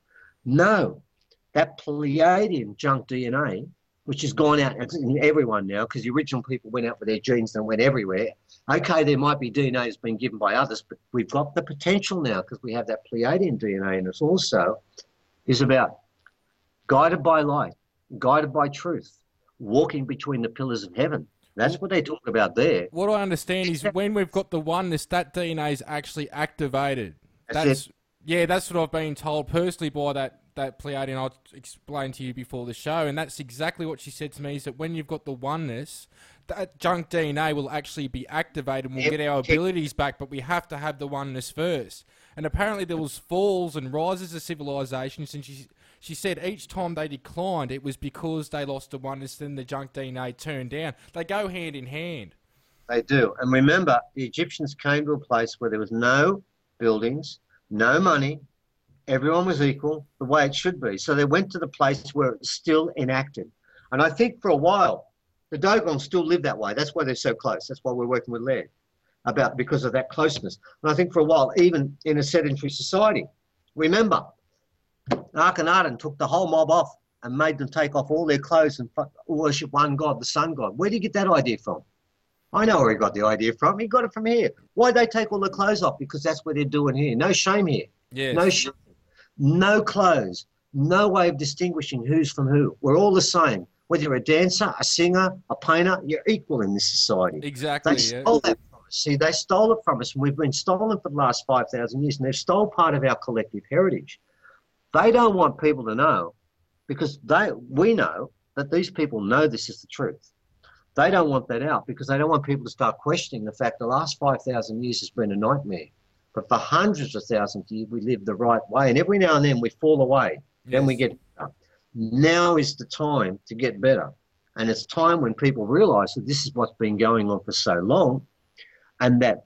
No, that Pleiadian junk D N A, which has gone out in everyone now, because the original people went out with their genes and went everywhere. Okay, there might be D N A that's been given by others, but we've got the potential now, because we have that Pleiadian D N A in us also, is about guided by light, guided by truth, walking between the pillars of heaven. That's what they talk about there. What I understand is when we've got the oneness, that D N A is actually activated. That's That's, it. yeah, that's what I've been told personally by that, that Pleiadian I explained to you before the show, and that's exactly what she said to me, is that when you've got the oneness, that junk D N A will actually be activated and we'll Yep. get our abilities back, but we have to have the oneness first. And apparently there was falls and rises of civilizations, and she, she said each time they declined, it was because they lost the oneness, then the junk D N A turned down. They go hand in hand. They do. And remember, the Egyptians came to a place where there was no buildings, no money, everyone was equal, the way it should be. So they went to the place where it was still enacted. And I think for a while, the Dogons still live that way. That's why they're so close. That's why we're working with land, about because of that closeness. And I think for a while, even in a sedentary society, remember, Akhenaten took the whole mob off and made them take off all their clothes and worship one God, the sun god. Where did he get that idea from? I know where he got the idea from. He got it from here. Why'd they take all the clothes off? Because that's what they're doing here. No shame here. Yes. No shame. No clothes. No way of distinguishing who's from who. We're all the same. Whether you're a dancer, a singer, a painter, you're equal in this society. Exactly, They yeah. stole that from us. See, they stole it from us, and we've been stolen for the last five thousand years, and they've stole part of our collective heritage. They don't want people to know, because they we know that these people know this is the truth. They don't want that out because they don't want people to start questioning the fact the last five thousand years has been a nightmare. But for hundreds of thousands of years, we live the right way. And every now and then we fall away. Then Yes. we get better. Now is the time to get better. And it's time when people realise that this is what's been going on for so long, and that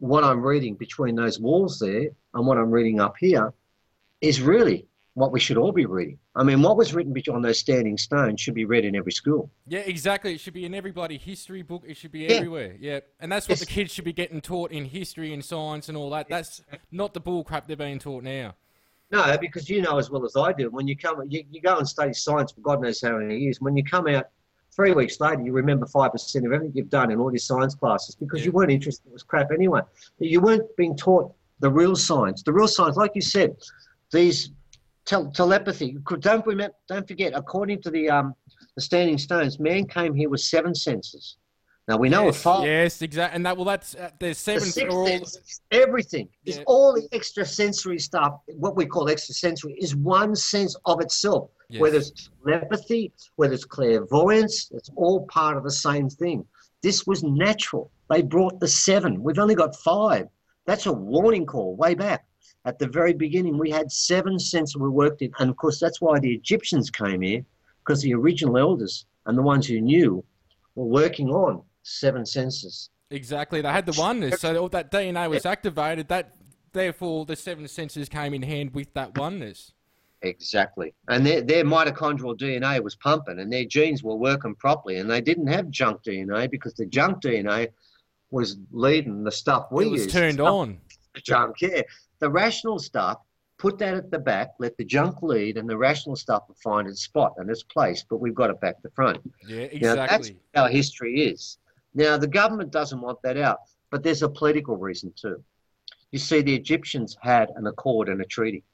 what I'm reading between those walls there and what I'm reading up here is really what we should all be reading. I mean, what was written on those standing stones should be read in every school. Yeah, exactly. It should be in every bloody history book. It should be Yeah. everywhere. Yeah, and that's what Yes. the kids should be getting taught in history and science and all that. That's not the bull crap they're being taught now. No, because you know as well as I do, when you come, you, you go and study science for God knows how many years. When you come out three weeks later, you remember five percent of everything you've done in all your science classes because Yeah. you weren't interested. It was crap anyway. You weren't being taught the real science. The real science, like you said, these tel- telepathy. Don't remember, don't forget. According to the um the standing stones, man came here with seven senses. Now we know yes, of five. Yes, exactly. And that well, that's uh, there's The seven. sixth are all, sense, everything is Yeah. all the extra sensory stuff. What we call extra sensory is one sense of itself. Yes. Whether it's telepathy, whether it's clairvoyance, it's all part of the same thing. This was natural. They brought the seven. We've only got five. That's a warning call way back. At the very beginning, we had seven senses we worked in. And of course, that's why the Egyptians came here, because the original elders and the ones who knew were working on seven senses. Exactly. They had the oneness, so all that D N A was activated. That therefore the seven senses came in hand with that oneness. Exactly. And their, their mitochondrial D N A was pumping and their genes were working properly, and they didn't have junk D N A because the junk D N A was leading the stuff we It was use. turned Stuff- on. Junk, yeah. The rational stuff, put that at the back, let the junk lead, and the rational stuff will find its spot and its place, but we've got it back to front. Yeah, Now, that's exactly. how history is. Now, the government doesn't want that out, but there's a political reason too. You see, the Egyptians had an accord and a treaty.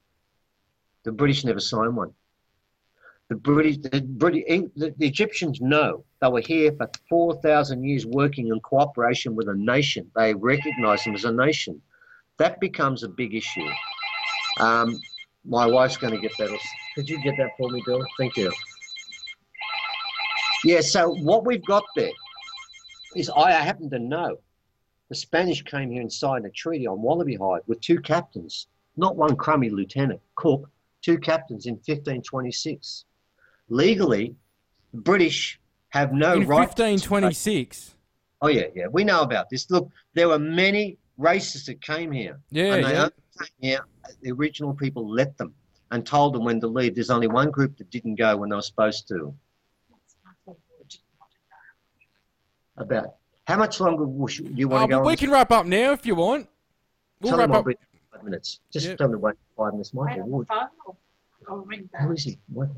The British never signed one. The British, the, British, the, the Egyptians know they were here for four thousand years working in cooperation with a nation. They recognise them as a nation. That becomes a big issue. Um, my wife's going to get that. Could you get that for me, Bill? Thank you. Yeah, so what we've got there is I happen to know the Spanish came here and signed a treaty on Wallaby Hide with two captains, not one crummy lieutenant, Cook, two captains in fifteen twenty-six. Legally, the British have no In right. fifteen twenty-six. Oh, yeah, yeah. We know about this. Look, there were many races that came here. Yeah, and they yeah. only came here, the original people let them and told them when to leave. There's only one group that didn't go when they were supposed to. About how much longer do you want Uh, to go but on we this? can wrap up now if you want. We'll Tell him wrap I'll up. be five minutes. Just Yep. tell me wait five minutes. Might Wait be on the wood. phone or I'll ring back. Who is he? What?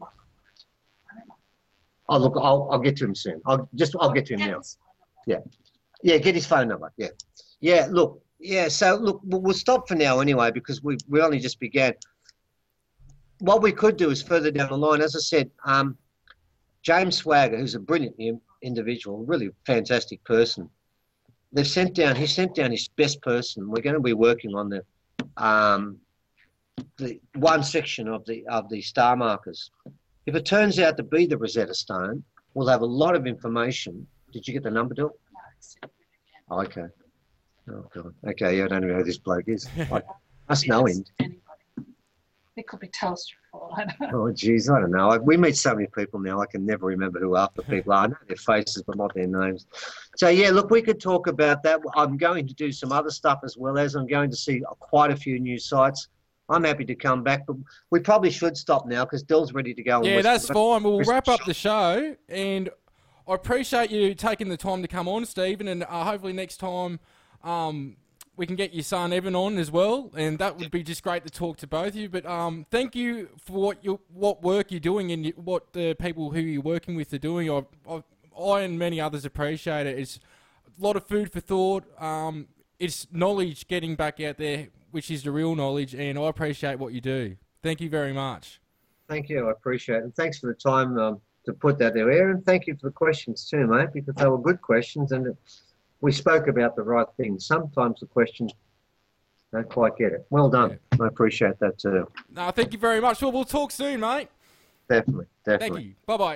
Oh, look, I'll, I'll get to him soon. I'll just, I'll get to him now. Yeah, get his phone number. Yeah. Yeah, look. Yeah, so look, we'll, we'll stop for now anyway because we, we only just began. What we could do is further down the line, as I said, um, James Swagger, who's a brilliant in- individual, really fantastic person, they've sent down, he sent down his best person. We're going to be working on the, um, the one section of the of the star markers. If it turns out to be the Rosetta Stone, we'll have a lot of information. Did you get the number, Bill? No, it's again. Oh, okay. Oh, God. Okay, yeah, I don't know who this bloke is. I must know him. Anybody. It could be Telstra for all I know. Oh, geez, I don't know. I, we meet so many people now, I can never remember who half the people are. I know their faces, but not their names. So, yeah, look, we could talk about that. I'm going to do some other stuff as well as I'm going to see quite a few new sites. I'm happy to come back, but we probably should stop now because Dill's ready to go. on Yeah, West- that's fine. We'll Christmas wrap up shop. the show, and I appreciate you taking the time to come on, Stephen, and uh, hopefully next time um, we can get your son Evan on as well, and that would be just great to talk to both of you. But um, thank you for what you what work you're doing and you, what the people who you're working with are doing. I, I, I and many others appreciate it. It's a lot of food for thought. Um, it's knowledge getting back out there, which is the real knowledge, and I appreciate what you do. Thank you very much. Thank you. I appreciate it. And thanks for the time um, to put that there, Aaron. Thank you for the questions too, mate, because they were good questions and we spoke about the right things. Sometimes the questions don't quite get it. Well done. I appreciate that too. No, thank you very much. Well, we'll talk soon, mate. Definitely, definitely. Thank you. Bye-bye.